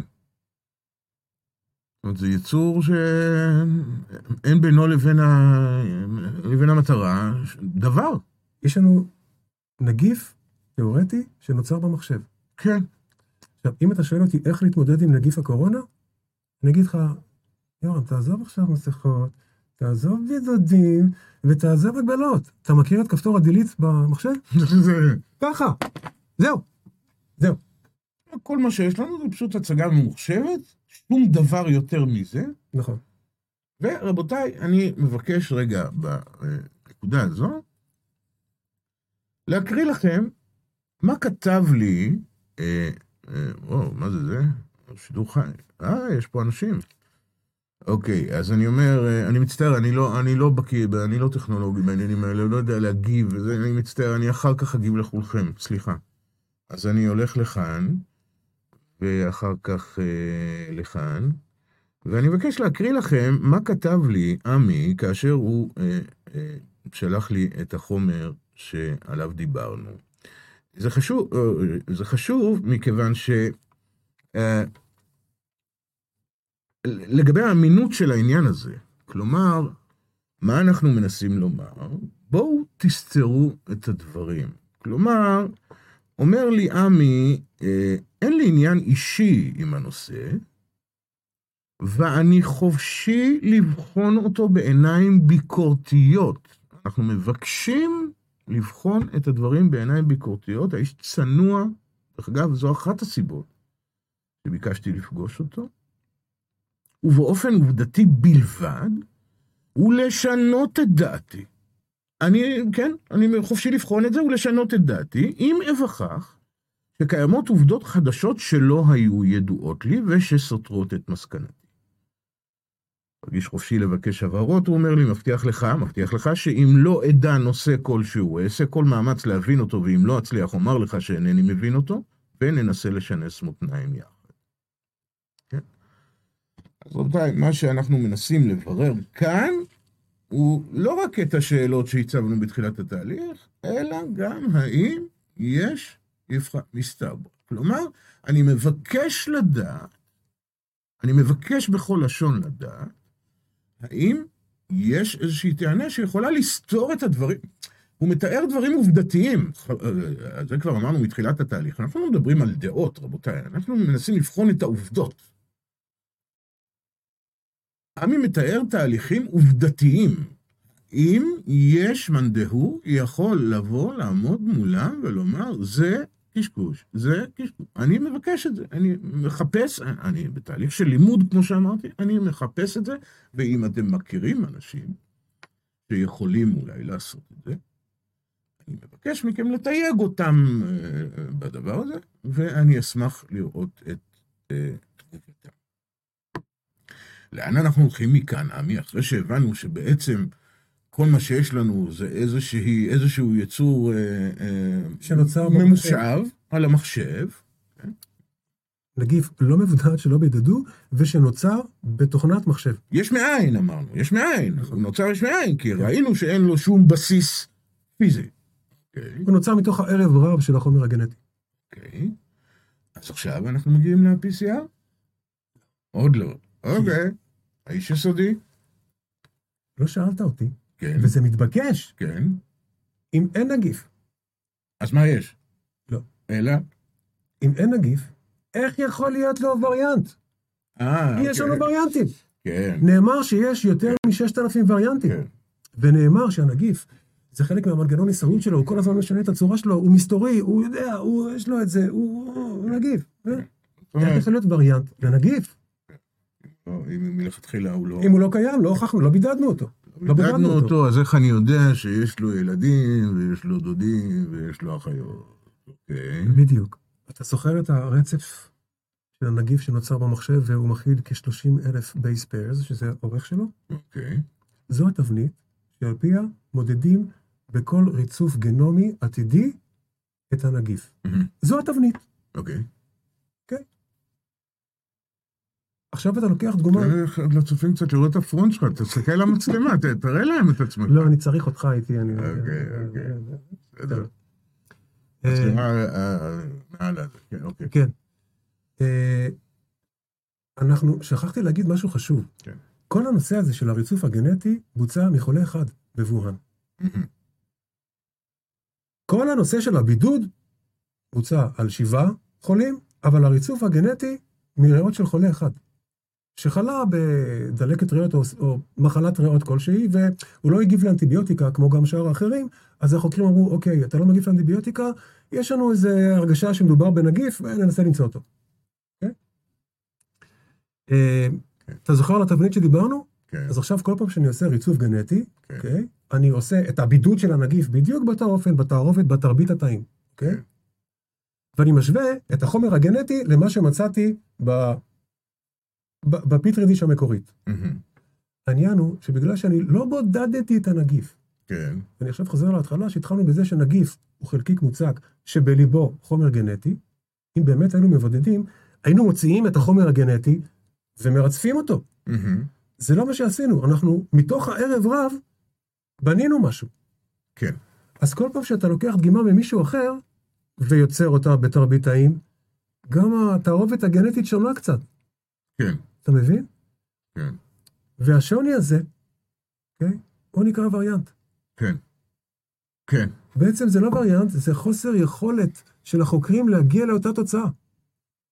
זה יצור שאין בינו לבין, ה... לבין המטרה דבר. יש לנו נגיף תיאורטי שנוצר במחשב. כן. עכשיו, אם אתה שואל אותי איך להתמודד עם נגיף הקורונה, אני אגיד לך, יורם, תעזוב עכשיו מסכות, תעזוב בידודים, ותעזוב הגבלות. אתה מכיר את כפתור הדילית במחשב? ככה. זהו. זהו. כל מה שיש לנו זה פשוט הצגה ממוחשבת, שום דבר יותר מזה. נכון. ורבותיי, אני מבקש רגע בנקודה הזו, להקריא לכם מה כתב לי, אה, אה, או, מה זה זה? שידור חי. אה, יש פה אנשים. אוקיי, אז אני אומר, אני מצטער, אני לא, אני לא בקיא, אני לא טכנולוגי בעניינים האלה, לא יודע להגיב, וזה, אני מצטער, אני אחר כך אגיב לכולכם, סליחה. אז אני הולך לכאן, ואחר כך אה, לכאן, ואני מבקש להקריא לכם מה כתב לי עמי, כאשר הוא אה, אה, שלח לי את החומר שעליו דיברנו. זה חשוב, אה, זה חשוב מכיוון ש... אה, לגבי האמינות של העניין הזה, כלומר, מה אנחנו מנסים לומר? בואו תסתרו את הדברים. כלומר, אומר לי עמי, אין לי עניין אישי עם הנושא, ואני חופשי לבחון אותו בעיניים ביקורתיות. אנחנו מבקשים לבחון את הדברים בעיניים ביקורתיות. האיש צנוע, דרך אגב, זו אחת הסיבות שביקשתי לפגוש אותו, ובאופן עובדתי בלבד, ולשנות את דעתי. אני, כן, אני חופשי לבחון את זה ולשנות את דעתי, אם אבכך שקיימות עובדות חדשות שלא היו ידועות לי ושסותרות את מסקנתי. מרגיש חופשי לבקש הבהרות, הוא אומר לי, מבטיח לך, מבטיח לך שאם לא אדע נושא כלשהו, אעשה כל מאמץ להבין אותו, ואם לא אצליח, אומר לך שאינני מבין אותו, וננסה לשנס מותניים יחד. כן? אז רבותיי, מה שאנחנו מנסים לברר כאן, הוא לא רק את השאלות שהצבנו בתחילת התהליך, אלא גם האם יש יפחה מסתבר. כלומר, אני מבקש לדעת, אני מבקש בכל לשון לדעת, האם יש איזושהי טענה שיכולה לסתור את הדברים. הוא מתאר דברים עובדתיים, זה כבר אמרנו מתחילת התהליך, אנחנו לא מדברים על דעות, רבותיי, אנחנו מנסים לבחון את העובדות. עמי מתאר תהליכים עובדתיים. אם יש מאן דהוא, יכול לבוא, לעמוד מולם ולומר, זה קשקוש, זה קשקוש. אני מבקש את זה, אני מחפש, אני בתהליך של לימוד, כמו שאמרתי, אני מחפש את זה, ואם אתם מכירים אנשים שיכולים אולי לעשות את זה, אני מבקש מכם לתייג אותם בדבר הזה, ואני אשמח לראות את תגובתם. לאן אנחנו הולכים מכאן, עמי, אחרי שהבנו שבעצם כל מה שיש לנו זה איזושהי, איזשהו יצור שנוצר ממוחשב על המחשב. נגיף לא מבודד שלא בידדו, ושנוצר בתוכנת מחשב. יש מאין, אמרנו, יש מאין. הוא נוצר יש מאין, כי ראינו שאין לו שום בסיס פיזי. הוא נוצר מתוך הערב רב של החומר הגנטי. אוקיי. אז עכשיו אנחנו מגיעים ל-פי סי אר? עוד לא. אוקיי. האיש יסודי? לא שאלת אותי. כן. וזה מתבקש. כן. אם אין נגיף. אז מה יש? לא. אלא? אם אין נגיף, איך יכול להיות לו וריאנט? אה, יש לנו וריאנטים. כן. נאמר שיש יותר מ-ששת אלפים וריאנטים. כן. ונאמר שהנגיף, זה חלק מהמנגנון הישרדות שלו, הוא כל הזמן משנה את הצורה שלו, הוא מסתורי, הוא יודע, הוא, יש לו את זה, הוא, הוא נגיף. איך יכול להיות וריאנט לנגיף? אם מלכתחילה הוא לא... אם הוא לא קיים, לא הוכחנו, לא בידדנו אותו. לא בידדנו אותו, אז איך אני יודע שיש לו ילדים, ויש לו דודים, ויש לו אחיות? אוקיי. בדיוק. אתה זוכר את הרצף של הנגיף שנוצר במחשב, והוא מכיל כ-שלושים אלף בייס פיירס, שזה האורך שלו? אוקיי. זו התבנית שעל פיה מודדים בכל ריצוף גנומי עתידי את הנגיף. זו התבנית. אוקיי. אוקיי? עכשיו אתה לוקח דגומה... לצופים קצת לראות את הפרונט שלך, תסתכל על המצלמה, תראה להם את עצמך. לא, אני צריך אותך איתי, אני... אוקיי, אוקיי. בסדר. מצלמה מעל הזה, כן, אוקיי. כן. אנחנו, שכחתי להגיד משהו חשוב. כן. כל הנושא הזה של הריצוף הגנטי בוצע מחולה אחד בווהאן. כל הנושא של הבידוד בוצע על שבעה חולים, אבל הריצוף הגנטי מריאות של חולה אחד. שחלה בדלקת ריאות או, או מחלת ריאות כלשהי, והוא לא הגיב לאנטיביוטיקה כמו גם שאר האחרים, אז החוקרים אמרו, אוקיי, אתה לא מגיב לאנטיביוטיקה, יש לנו איזו הרגשה שמדובר בנגיף, וננסה למצוא אותו. Okay? Uh, אתה זוכר על התבנית שדיברנו? כן. אז עכשיו כל פעם שאני עושה ריצוף גנטי, כן. okay, אני עושה את הבידוד של הנגיף בדיוק באותו אופן, בתערובת, בתרבית התאים. Okay? כן. ואני משווה את החומר הגנטי למה שמצאתי ב... בפיטרדיש המקורית. העניין הוא שבגלל שאני לא בודדתי את הנגיף, כן. אני עכשיו חוזר להתחלה שהתחלנו בזה שנגיף הוא חלקיק מוצק שבליבו חומר גנטי, אם באמת היינו מבודדים, היינו מוציאים את החומר הגנטי ומרצפים אותו. זה לא מה שעשינו, אנחנו מתוך הערב רב בנינו משהו. כן. אז כל פעם שאתה לוקח דגימה ממישהו אחר ויוצר אותה בתרבית תאים, גם התערובת הגנטית שונה קצת. כן. אתה מבין? כן. והשוני הזה, okay, הוא נקרא וריאנט. כן. כן. בעצם זה לא וריאנט, זה חוסר יכולת של החוקרים להגיע לאותה תוצאה.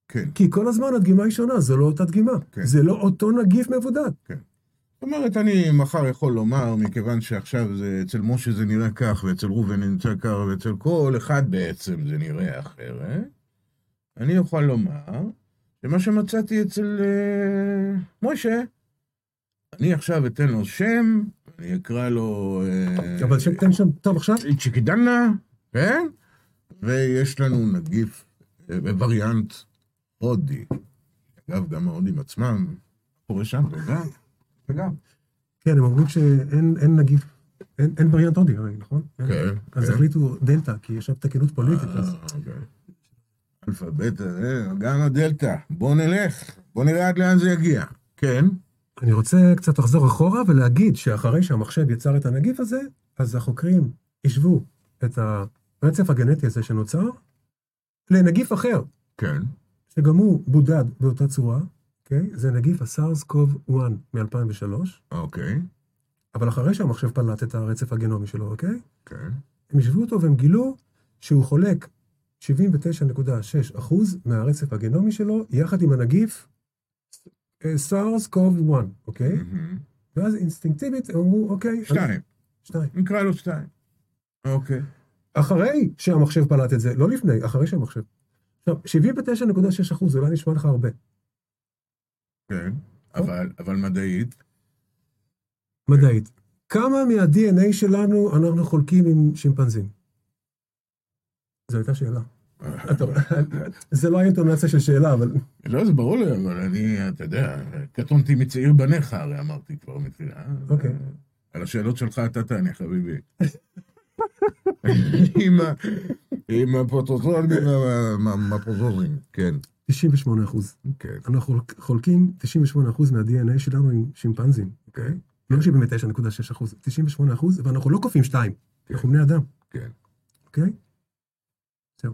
כן. כי כל הזמן הדגימה היא שונה, זה לא אותה דגימה. כן. זה לא אותו נגיף מבודד. כן. זאת אומרת, אני מחר יכול לומר, מכיוון שעכשיו זה, אצל משה זה נראה כך, ואצל ראובן נמצא כך, ואצל כל אחד בעצם זה נראה אחרת, אני יכול לומר, שמה שמצאתי אצל uh, משה, אני עכשיו אתן לו שם, אני אקרא לו... Uh, אבל שתן שם, טוב עכשיו? צ'יקדנה, כן? ויש לנו נגיף, וריאנט הודי. אגב, גם ההודים עצמם, קורה שם, וגם, וגם. כן, הם אומרים שאין אין נגיף, אין, אין וריאנט הודי, נכון? כן. אז כן. החליטו דלטה, כי יש שם תקינות פוליטית. אז... אוקיי. אלפא, בטא, גם הדלטה. בוא נלך, בוא נראה עד לאן זה יגיע. כן. אני רוצה קצת לחזור אחורה ולהגיד שאחרי שהמחשב יצר את הנגיף הזה, אז החוקרים ישבו את הרצף הגנטי הזה שנוצר לנגיף אחר. כן. שגם הוא בודד באותה צורה, אוקיי? זה נגיף הסארס קוב אחת מ-אלפיים ושלוש. אוקיי. אבל אחרי שהמחשב פלט את הרצף הגנומי שלו, אוקיי? כן. הם ישבו אותו והם גילו שהוא חולק שבעים ותשע נקודה שש אחוז מהרצף הגנומי שלו, יחד עם הנגיף סארס קוב אחת, אוקיי? ואז אינסטינקטיבית הם אמרו, אוקיי. שתיים. שתיים. נקרא לו שתיים. אוקיי. אחרי שהמחשב פלט את זה, לא לפני, אחרי שהמחשב. עכשיו, שבעים ותשע נקודה שש אחוז, זה אולי נשמע לך הרבה. כן, אבל, אבל מדעית. מדעית. כמה מה-די אן איי שלנו אנחנו חולקים עם שימפנזים? זו הייתה שאלה. זה לא האינטונציה של שאלה, אבל... לא, זה ברור לי, אבל אני, אתה יודע, קטונתי מצעיר בניך, הרי אמרתי כבר מתחילה. אוקיי. על השאלות שלך אתה תענה, חביבי. עם הפרוטוזורים, עם הפרוטוזורים, כן. תשעים ושמונה אחוז. כן. אנחנו חולקים תשעים ושמונה אחוז מה-די אן איי שלנו עם שימפנזים, אוקיי? לא שבעים ותשע נקודה שש אחוז, תשעים ושמונה אחוז, ואנחנו לא קופים שתיים. אנחנו בני אדם. כן. אוקיי? זהו.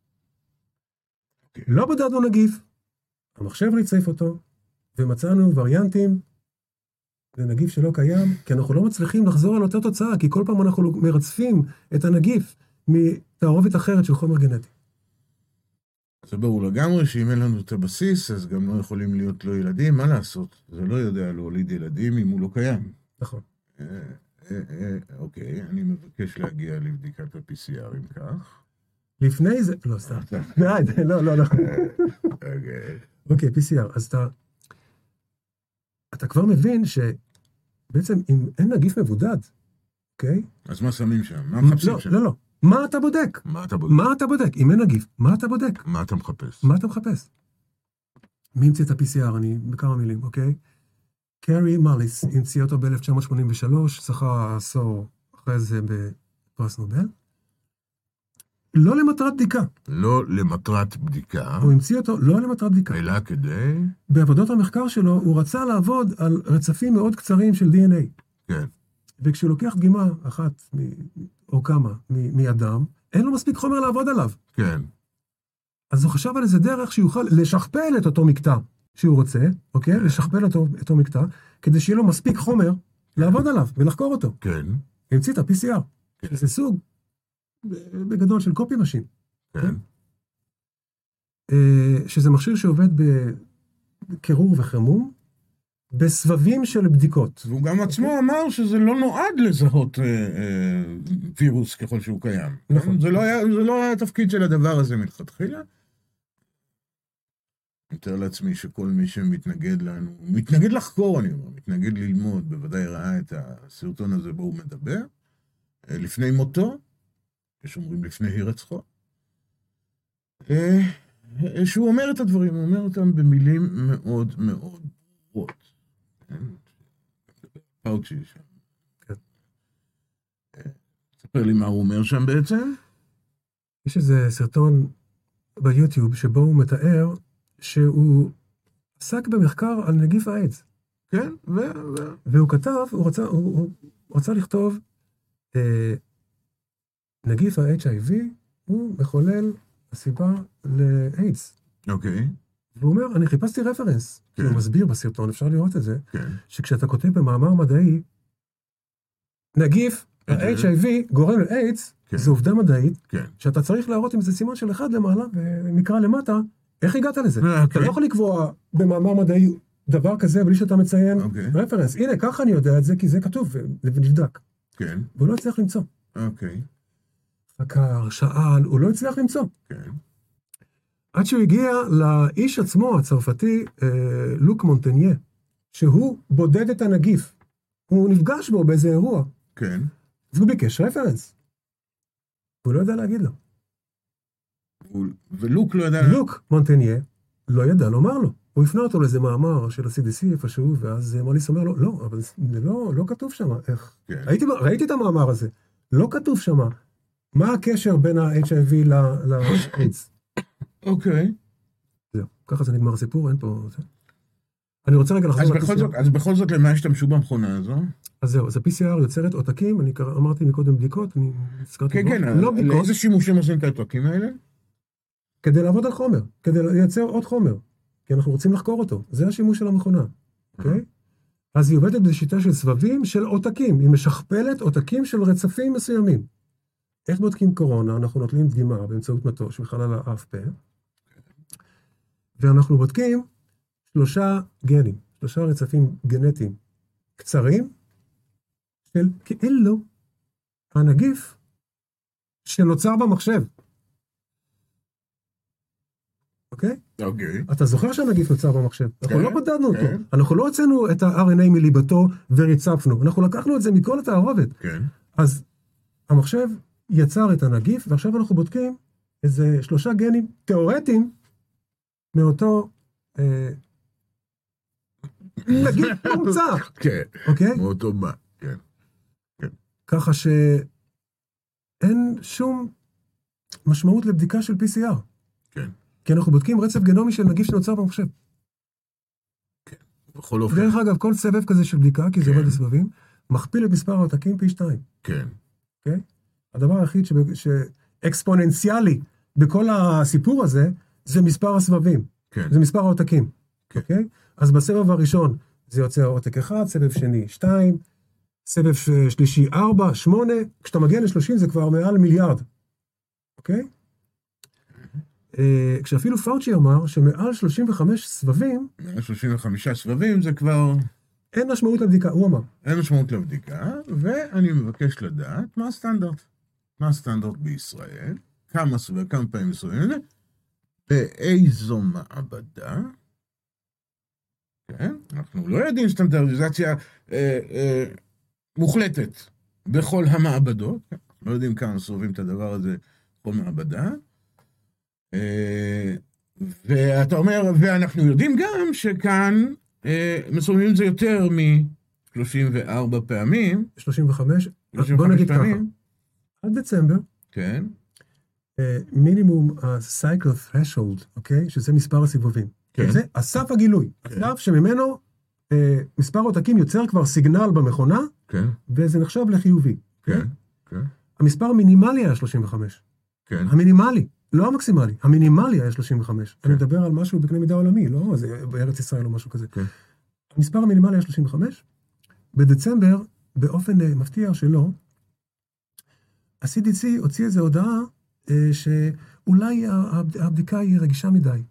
לא בודדנו נגיף, המחשב ריצף אותו, ומצאנו וריאנטים, זה נגיף שלא קיים, כי אנחנו לא מצליחים לחזור על אותה תוצאה, כי כל פעם אנחנו מרצפים את הנגיף מתערובת אחרת של חומר גנטי. זה ברור לגמרי שאם אין לנו את הבסיס, אז גם לא יכולים להיות לו ילדים, מה לעשות? זה לא יודע להוליד ילדים אם הוא לא קיים. נכון. אוקיי, אני מבקש להגיע לבדיקת ה-פי סי אר אם כך. לפני זה, לא, סתם. לא, לא, לא. אוקיי, פי סי אר, אז אתה... אתה כבר מבין שבעצם אם אין נגיף מבודד, אוקיי? אז מה שמים שם? מה מחפשים שם? לא, לא. מה אתה בודק? מה אתה בודק? מה אתה בודק? אם אין נגיף, מה אתה בודק? מה אתה מחפש? מה אתה מחפש? מי המציא את ה-פי סי אר? אני בכמה מילים, אוקיי? קרי מליס המציא אותו ב-אלף תשע מאות שמונים ושלוש, זכה עשור אחרי זה בפרס נובל. לא למטרת בדיקה. לא למטרת בדיקה. הוא המציא אותו לא למטרת בדיקה. אלא כדי... בעבודות המחקר שלו הוא רצה לעבוד על רצפים מאוד קצרים של די אן איי. כן. וכשהוא לוקח דגימה אחת או כמה מאדם, אין לו מספיק חומר לעבוד עליו. כן. אז הוא חשב על איזה דרך שיוכל לשכפל את אותו מקטע שהוא רוצה, אוקיי? לשכפל אותו, אותו מקטע, כדי שיהיה לו מספיק חומר לעבוד עליו ולחקור אותו. כן. המציא את ה-פי סי אר. כן. זה סוג בגדול של קופי משין. כן. שזה מכשיר שעובד בקירור וחימום, בסבבים של בדיקות. והוא גם עצמו אמר שזה לא נועד לזהות וירוס ככל שהוא קיים. נכון. זה לא היה התפקיד של הדבר הזה מלכתחילה. אני מתאר לעצמי שכל מי שמתנגד לנו, מתנגד לחקור, אני אומר, מתנגד ללמוד, בוודאי ראה את הסרטון הזה בו הוא מדבר, לפני מותו, יש אומרים לפני הירצחו, שהוא אומר את הדברים, הוא אומר אותם במילים מאוד מאוד ברורות. פאוצ'י שם. תספר לי מה הוא אומר שם בעצם. יש איזה סרטון ביוטיוב שבו הוא מתאר שהוא עסק במחקר על נגיף האיידס. כן, ו... והוא כתב, הוא רצה, הוא, הוא רצה לכתוב, אה, נגיף ה-אייץ' איי וי הוא מחולל הסיבה לאיידס. אוקיי. והוא אומר, אני חיפשתי רפרנס, כן. הוא מסביר בסרטון, אפשר לראות את זה, כן. שכשאתה כותב במאמר מדעי, נגיף ה-אייץ' איי וי גורם לאיידס, כן. זו עובדה מדעית, כן. שאתה צריך להראות עם זה סימן של אחד למעלה, ומקרא למטה, איך הגעת לזה? אתה לא יכול לקבוע במאמר מדעי דבר כזה בלי שאתה מציין רפרנס. הנה, ככה אני יודע את זה, כי זה כתוב ונבדק. כן. והוא לא הצליח למצוא. אוקיי. חקר, שאל, הוא לא הצליח למצוא. כן. עד שהוא הגיע לאיש עצמו, הצרפתי, לוק מונטניה, שהוא בודד את הנגיף. הוא נפגש בו באיזה אירוע. כן. והוא ביקש רפרנס. הוא לא יודע להגיד לו. ולוק לא ידע... לוק מונטניה לא ידע לומר לו. הוא הפנה אותו לאיזה מאמר של ה-סי די סי איפשהו, ואז מוליס אומר לו, לא, אבל זה לא, לא כתוב שם. איך? כן. ראיתי, ראיתי את המאמר הזה. לא כתוב שם. מה הקשר בין ה-אייץ' איי וי ל-איידס? אוקיי. זהו, ככה זה נגמר הסיפור, אין פה... אני רוצה רגע לחזור ל-פי סי אר. אז בכל זאת, למה השתמשו במכונה הזו? אז זהו, אז ה-פי סי אר יוצרת עותקים, אני אמרתי מקודם בדיקות, אני הזכרתי... כן, כן, לאיזה שימושים עושים את העותקים האלה? כדי לעבוד על חומר, כדי לייצר עוד חומר, כי אנחנו רוצים לחקור אותו, זה השימוש של המכונה, אוקיי? אז היא עובדת בשיטה של סבבים של עותקים, היא משכפלת עותקים של רצפים מסוימים. איך בודקים קורונה? אנחנו נוטלים דגימה באמצעות מטוש בחלל האף פה, ואנחנו בודקים שלושה גנים, שלושה רצפים גנטיים קצרים, של כאילו הנגיף שנוצר במחשב. אוקיי? אוקיי. אתה זוכר שהנגיף נוצר במחשב? אנחנו לא בדדנו אותו. כן. אנחנו לא הוצאנו את ה-אר אן איי מליבתו וריצפנו. אנחנו לקחנו את זה מכל התערובת. כן. אז המחשב יצר את הנגיף, ועכשיו אנחנו בודקים איזה שלושה גנים תיאורטיים מאותו אה, נגיף מומצא. כן. אוקיי? מאותו מה. כן. ככה שאין שום משמעות לבדיקה של פי סי אר. כן. כי אנחנו בודקים רצף גנומי של נגיף שנוצר במחשב. כן. בכל אופן. דרך אגב, כל סבב כזה של בדיקה, כי זה עובד לסבבים, מכפיל את מספר העותקים פי שתיים. כן. אוקיי? הדבר היחיד שאקספוננציאלי בכל הסיפור הזה, זה מספר הסבבים. כן. זה מספר העותקים. כן. אוקיי? אז בסבב הראשון זה יוצא עותק אחד, סבב שני שתיים, סבב שלישי ארבע, שמונה, כשאתה מגיע ל-שלושים זה כבר מעל מיליארד. אוקיי? כשאפילו פאוצ'י אמר שמעל שלושים וחמישה סבבים, מעל שלושים וחמישה סבבים זה כבר... אין משמעות לבדיקה, הוא אמר. אין משמעות לבדיקה, ואני מבקש לדעת מה הסטנדרט. מה הסטנדרט בישראל, כמה סבבים, כמה פעמים סבבים, באיזו מעבדה, כן? אנחנו לא יודעים סטנדרטיזציה אה, אה, מוחלטת בכל המעבדות, לא יודעים כמה סובבים את הדבר הזה בכל מעבדה, ואתה אומר, ואנחנו יודעים גם שכאן מסובבים את זה יותר מ-שלושים וארבע פעמים. שלושים וחמש? בוא נגיד ככה. עד דצמבר, כן. מינימום ה-cycle threshold, אוקיי? שזה מספר הסיבובים. כן. זה הסף הגילוי. הסף שממנו מספר עותקים יוצר כבר סיגנל במכונה, כן. וזה נחשב לחיובי. כן. כן. המספר המינימלי היה שלושים וחמש. כן. המינימלי. לא המקסימלי, המינימלי היה שלושים וחמש. אני מדבר על משהו בקנה מידה עולמי, לא זה בארץ ישראל או משהו כזה. המספר המינימלי היה שלושים וחמש. בדצמבר, באופן מפתיע שלא, ה-סי די סי הוציא איזו הודעה שאולי הבדיקה היא רגישה מדי.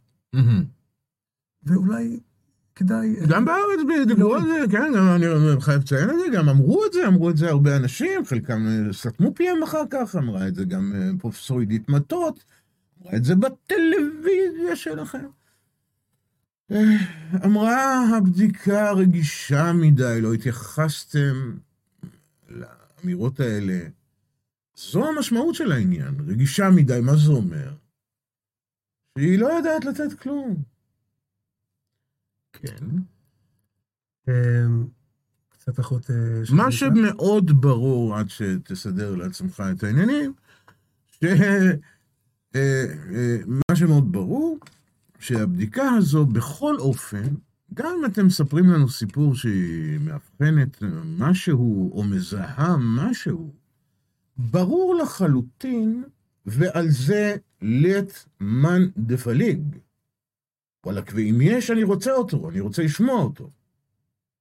ואולי כדאי... גם בארץ דיברו על זה, כן, אני חייב לציין את זה, גם אמרו את זה, אמרו את זה הרבה אנשים, חלקם סתמו פיהם אחר כך, אמרה את זה גם פרופסור עידית מטות, אמרה את זה בטלוויזיה שלכם. אמרה, הבדיקה רגישה מדי, לא התייחסתם לאמירות האלה. זו המשמעות של העניין, רגישה מדי, מה זה אומר? שהיא לא יודעת לתת כלום. כן. קצת פחות... מה שמאוד ברור, עד שתסדר לעצמך את העניינים, מה שמאוד ברור, שהבדיקה הזו בכל אופן, גם אם אתם מספרים לנו סיפור שהיא מאבחנת משהו או מזהה משהו, ברור לחלוטין, ועל זה לית מן דפליג. וואלה, ואם יש, אני רוצה אותו, אני רוצה לשמוע אותו.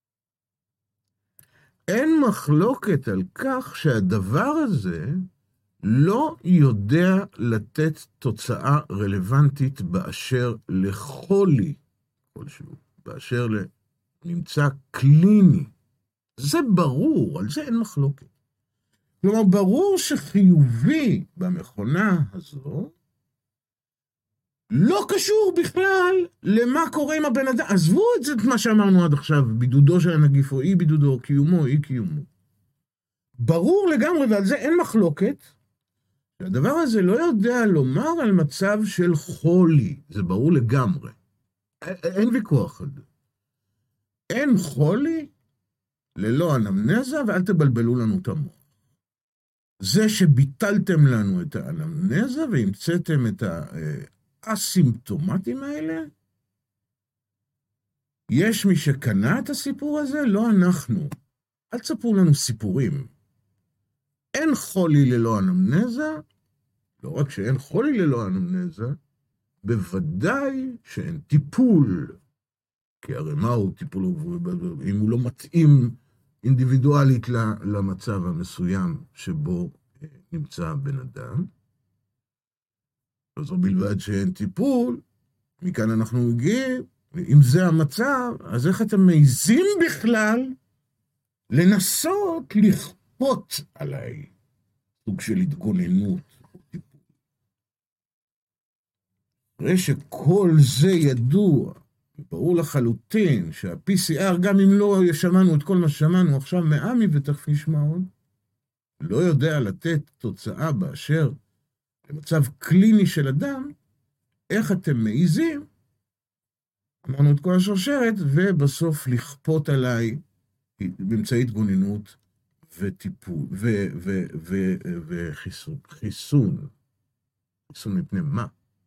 אין מחלוקת על כך שהדבר הזה לא יודע לתת תוצאה רלוונטית באשר לחולי כלשהו, באשר לנמצא קליני. זה ברור, על זה אין מחלוקת. כלומר, ברור שחיובי במכונה הזו, לא קשור בכלל למה קורה עם הבן אדם. עזבו את זה, את מה שאמרנו עד עכשיו, בידודו של הנגיף, או אי בידודו, קיומו, אי קיומו. ברור לגמרי, ועל זה אין מחלוקת, שהדבר הזה לא יודע לומר על מצב של חולי. זה ברור לגמרי. אין ויכוח על זה. אין חולי ללא אנמנזה, ואל תבלבלו לנו את המוח. זה שביטלתם לנו את האנמנזה, והמצאתם את האסימפטומטים האלה, יש מי שקנה את הסיפור הזה? לא אנחנו. אל תספרו לנו סיפורים. אין חולי ללא אנמנזה, לא רק שאין חולי ללא אנמנזה, בוודאי שאין טיפול, כי הרי מהו טיפול, אם הוא לא מתאים אינדיבידואלית למצב המסוים שבו נמצא בן אדם. לא זו בלבד שאין טיפול, מכאן אנחנו מגיעים, אם זה המצב, אז איך אתם מעיזים בכלל לנסות לכפות עליי סוג של התגוננות או טיפול. אחרי שכל זה ידוע, ברור לחלוטין שה-פי סי אר, גם אם לא שמענו את כל מה ששמענו עכשיו מעמי ותכף נשמע עוד, לא יודע לתת תוצאה באשר למצב קליני של אדם, איך אתם מעיזים, אמרנו את כל השרשרת, ובסוף לכפות עליי באמצעי התגוננות וטיפול, וחיסון. חיסון. חיסון מפני מה?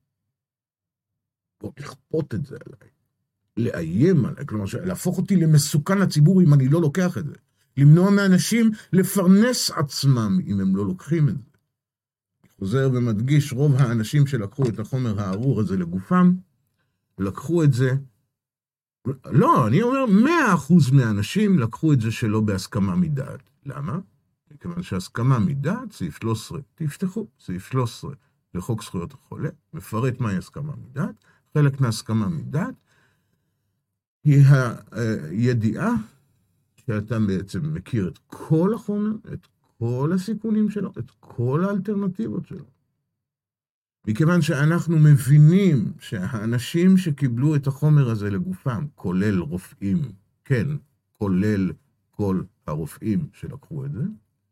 בוא לכפות את זה עליי. לאיים עליי, כלומר, להפוך אותי למסוכן לציבור אם אני לא לוקח את זה. למנוע מאנשים לפרנס עצמם אם הם לא לוקחים את זה. אני חוזר ומדגיש, רוב האנשים שלקחו את החומר הארור הזה לגופם, לקחו את זה, לא, אני אומר, מאה אחוז מהאנשים לקחו את זה שלא בהסכמה מדעת. למה? מכיוון שהסכמה מדעת, סעיף שלוש עשרה, תפתחו, סעיף שלוש עשרה לחוק זכויות החולה, מפרט מהי הסכמה מדעת, חלק מהסכמה מדעת, היא הידיעה שאתה בעצם מכיר את כל החומר, את כל הסיכונים שלו, את כל האלטרנטיבות שלו. מכיוון שאנחנו מבינים שהאנשים שקיבלו את החומר הזה לגופם, כולל רופאים, כן, כולל כל הרופאים שלקחו את זה,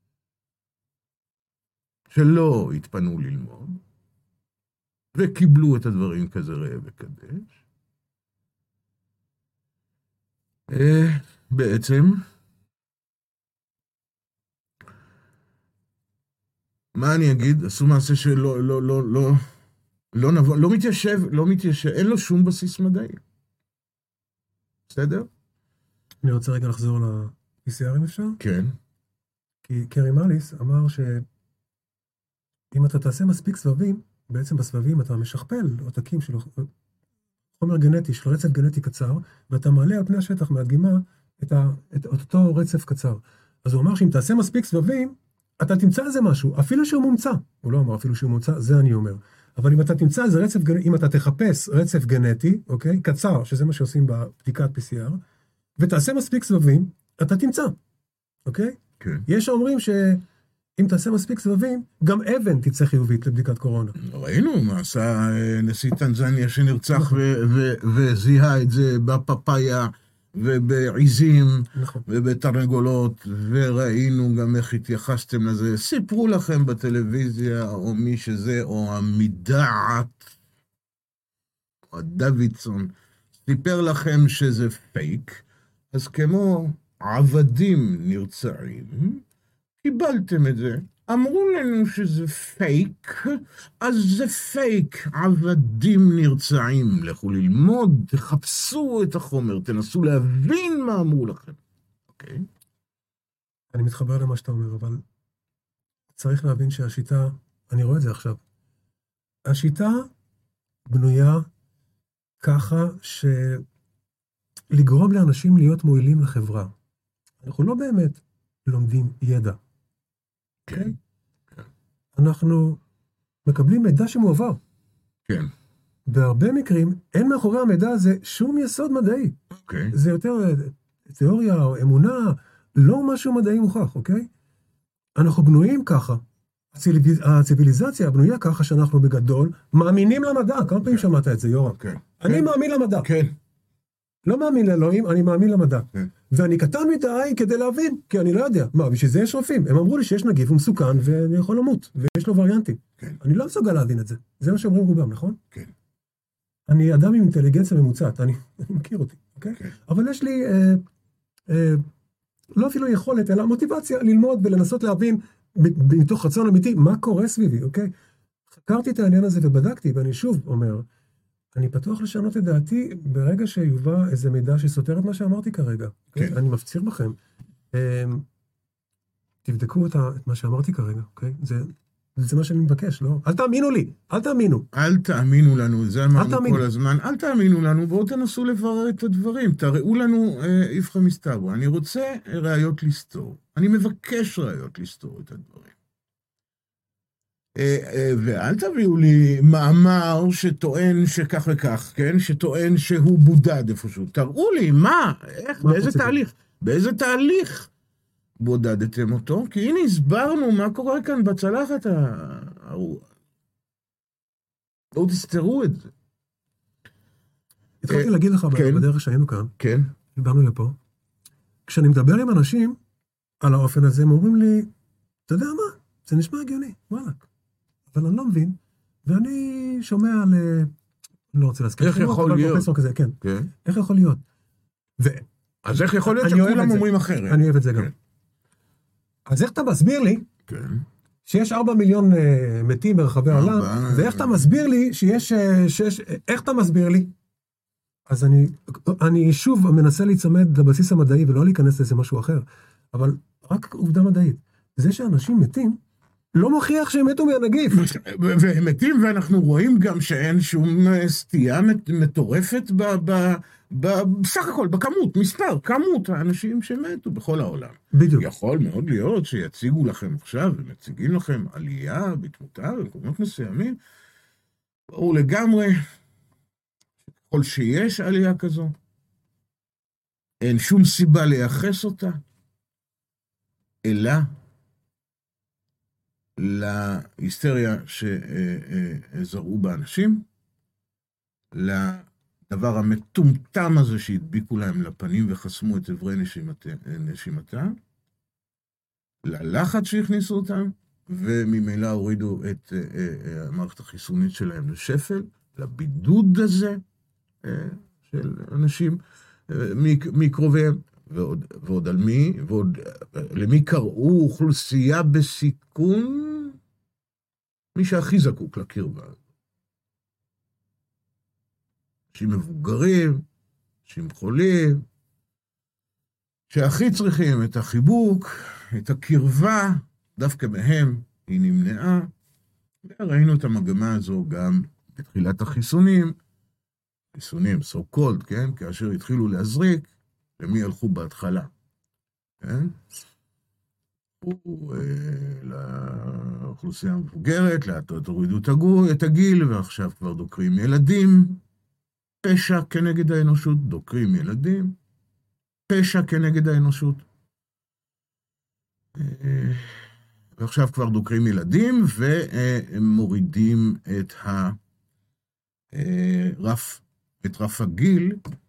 שלא התפנו ללמוד, וקיבלו את הדברים כזה ראה וקדש, בעצם, מה אני אגיד? עשו מעשה שלא, לא, לא, לא, לא נבוא, לא מתיישב, לא מתיישב, אין לו שום בסיס מדעי. בסדר? אני רוצה רגע לחזור ל-פי סי אר אם אפשר? כן. כי קרי מליס אמר שאם אתה תעשה מספיק סבבים, בעצם בסבבים אתה משכפל עותקים של חומר גנטי, של רצף גנטי קצר, ואתה מעלה על פני השטח מהדגימה את, ה, את אותו רצף קצר. אז הוא אמר שאם תעשה מספיק סבבים, אתה תמצא על זה משהו, אפילו שהוא מומצא. הוא לא אמר אפילו שהוא מומצא, זה אני אומר. אבל אם אתה תמצא על זה רצף גנטי, אם אתה תחפש רצף גנטי, אוקיי? קצר, שזה מה שעושים בבדיקת פי סי אר, ותעשה מספיק סבבים, אתה תמצא. אוקיי? כן. יש אומרים שאם תעשה מספיק סבבים, גם אבן תצא חיובית לבדיקת קורונה. ראינו מה עשה נשיא טנזניה שנרצח וזיהה את זה בפפאיה, ובעיזים, נכון. ובתרנגולות, וראינו גם איך התייחסתם לזה. סיפרו לכם בטלוויזיה, או מי שזה, או המדעת, או דוידסון, סיפר לכם שזה פייק, אז כמו עבדים נרצעים, קיבלתם את זה. אמרו לנו שזה פייק, אז זה פייק, עבדים נרצעים, לכו ללמוד, תחפשו את החומר, תנסו להבין מה אמרו לכם. אוקיי? אני מתחבר למה שאתה אומר, אבל צריך להבין שהשיטה, אני רואה את זה עכשיו, השיטה בנויה ככה שלגרום לאנשים להיות מועילים לחברה. אנחנו לא באמת לומדים ידע. כן. אנחנו מקבלים מידע שמועבר. כן. בהרבה מקרים, אין מאחורי המידע הזה שום יסוד מדעי. אוקיי. זה יותר תיאוריה או אמונה, לא משהו מדעי מוכח, אוקיי? אנחנו בנויים ככה. הציביליזציה בנויה ככה שאנחנו בגדול מאמינים למדע. כמה פעמים שמעת את זה, יורם? כן. אני מאמין למדע. כן. לא מאמין לאלוהים, אני מאמין למדע. כן. ואני קטן מדי כדי להבין, כי אני לא יודע. מה, בשביל זה יש רופאים. הם אמרו לי שיש נגיף, הוא מסוכן ואני יכול למות, ויש לו וריאנטים. כן. אני לא מסוגל להבין את זה. זה מה שאומרים רובם, נכון? כן. אני אדם עם אינטליגנציה ממוצעת, אני, אני מכיר אותי, אוקיי? כן. אבל יש לי, אה, אה, לא אפילו יכולת, אלא מוטיבציה ללמוד ולנסות להבין, מתוך רצון אמיתי, מה קורה סביבי, אוקיי? חקרתי את העניין הזה ובדקתי, ואני שוב אומר, אני פתוח לשנות את דעתי ברגע שיובא איזה מידע שסותר את מה שאמרתי כרגע. כן. אני מפציר בכם. אה, תבדקו את, ה, את מה שאמרתי כרגע, אוקיי? זה... זה מה שאני מבקש, לא? אל תאמינו לי, אל תאמינו. אל תאמינו לנו, זה אמרנו תאמינו. כל הזמן, אל תאמינו לנו, בואו תנסו לברר את הדברים, תראו לנו איפכא מסתברא. אני רוצה ראיות לסתור, אני מבקש ראיות לסתור את הדברים. ואל תביאו לי מאמר שטוען שכך וכך, כן? שטוען שהוא בודד איפשהו. תראו לי, מה? איך? באיזה תהליך? באיזה תהליך? בודדתם אותו, כי הנה הסברנו מה קורה כאן בצלחת ה... בואו תסתרו את זה. התחלתי להגיד לך בדרך שהיינו כאן, כן. באנו לפה, כשאני מדבר עם אנשים על האופן הזה, הם אומרים לי, אתה יודע מה? זה נשמע הגיוני, וואלה. אבל אני לא מבין, ואני שומע על... אני לא רוצה להזכיר. איך יכול להיות? כן. איך יכול להיות? אז איך יכול להיות שכולם אומרים אחרת? אני אוהב את זה גם. אז איך אתה מסביר לי כן. שיש ארבע מיליון uh, מתים ברחבי העולם, ואיך אתה מסביר לי שיש, uh, שיש, איך אתה מסביר לי? אז אני, אני שוב מנסה להיצמד לבסיס המדעי ולא להיכנס לזה משהו אחר, אבל רק עובדה מדעית. זה שאנשים מתים, לא מוכיח שהם מתו מהנגיף. והם מתים, ואנחנו רואים גם שאין שום סטייה מטורפת ב... ב... בסך הכל, בכמות, מספר, כמות האנשים שמתו בכל העולם. בדיוק. יכול מאוד להיות שיציגו לכם עכשיו, ומציגים לכם עלייה בתמותה במקומות מסוימים, ברור לגמרי, כל שיש עלייה כזו, אין שום סיבה לייחס אותה, אלא להיסטריה שזרעו באנשים, לדבר המטומטם הזה שהדביקו להם לפנים וחסמו את עברי נשימתם, ללחץ שהכניסו אותם, וממילא הורידו את המערכת החיסונית שלהם לשפל, לבידוד הזה של אנשים מקרוביהם, ועוד, ועוד על מי, ועוד למי קראו אוכלוסייה בסיכון, מי שהכי זקוק לקרבה. אנשים מבוגרים, אנשים חולים, שהכי צריכים את החיבוק, את הקרבה, דווקא בהם היא נמנעה. וראינו את המגמה הזו גם בתחילת החיסונים, חיסונים, so called, כן? כאשר התחילו להזריק, למי הלכו בהתחלה, כן? הוא לאוכלוסייה המבוגרת, לאט הורידו את הגיל, ועכשיו כבר דוקרים ילדים, פשע כנגד האנושות, דוקרים ילדים, פשע כנגד האנושות. ועכשיו כבר דוקרים ילדים, ומורידים את הרף, את רף הגיל,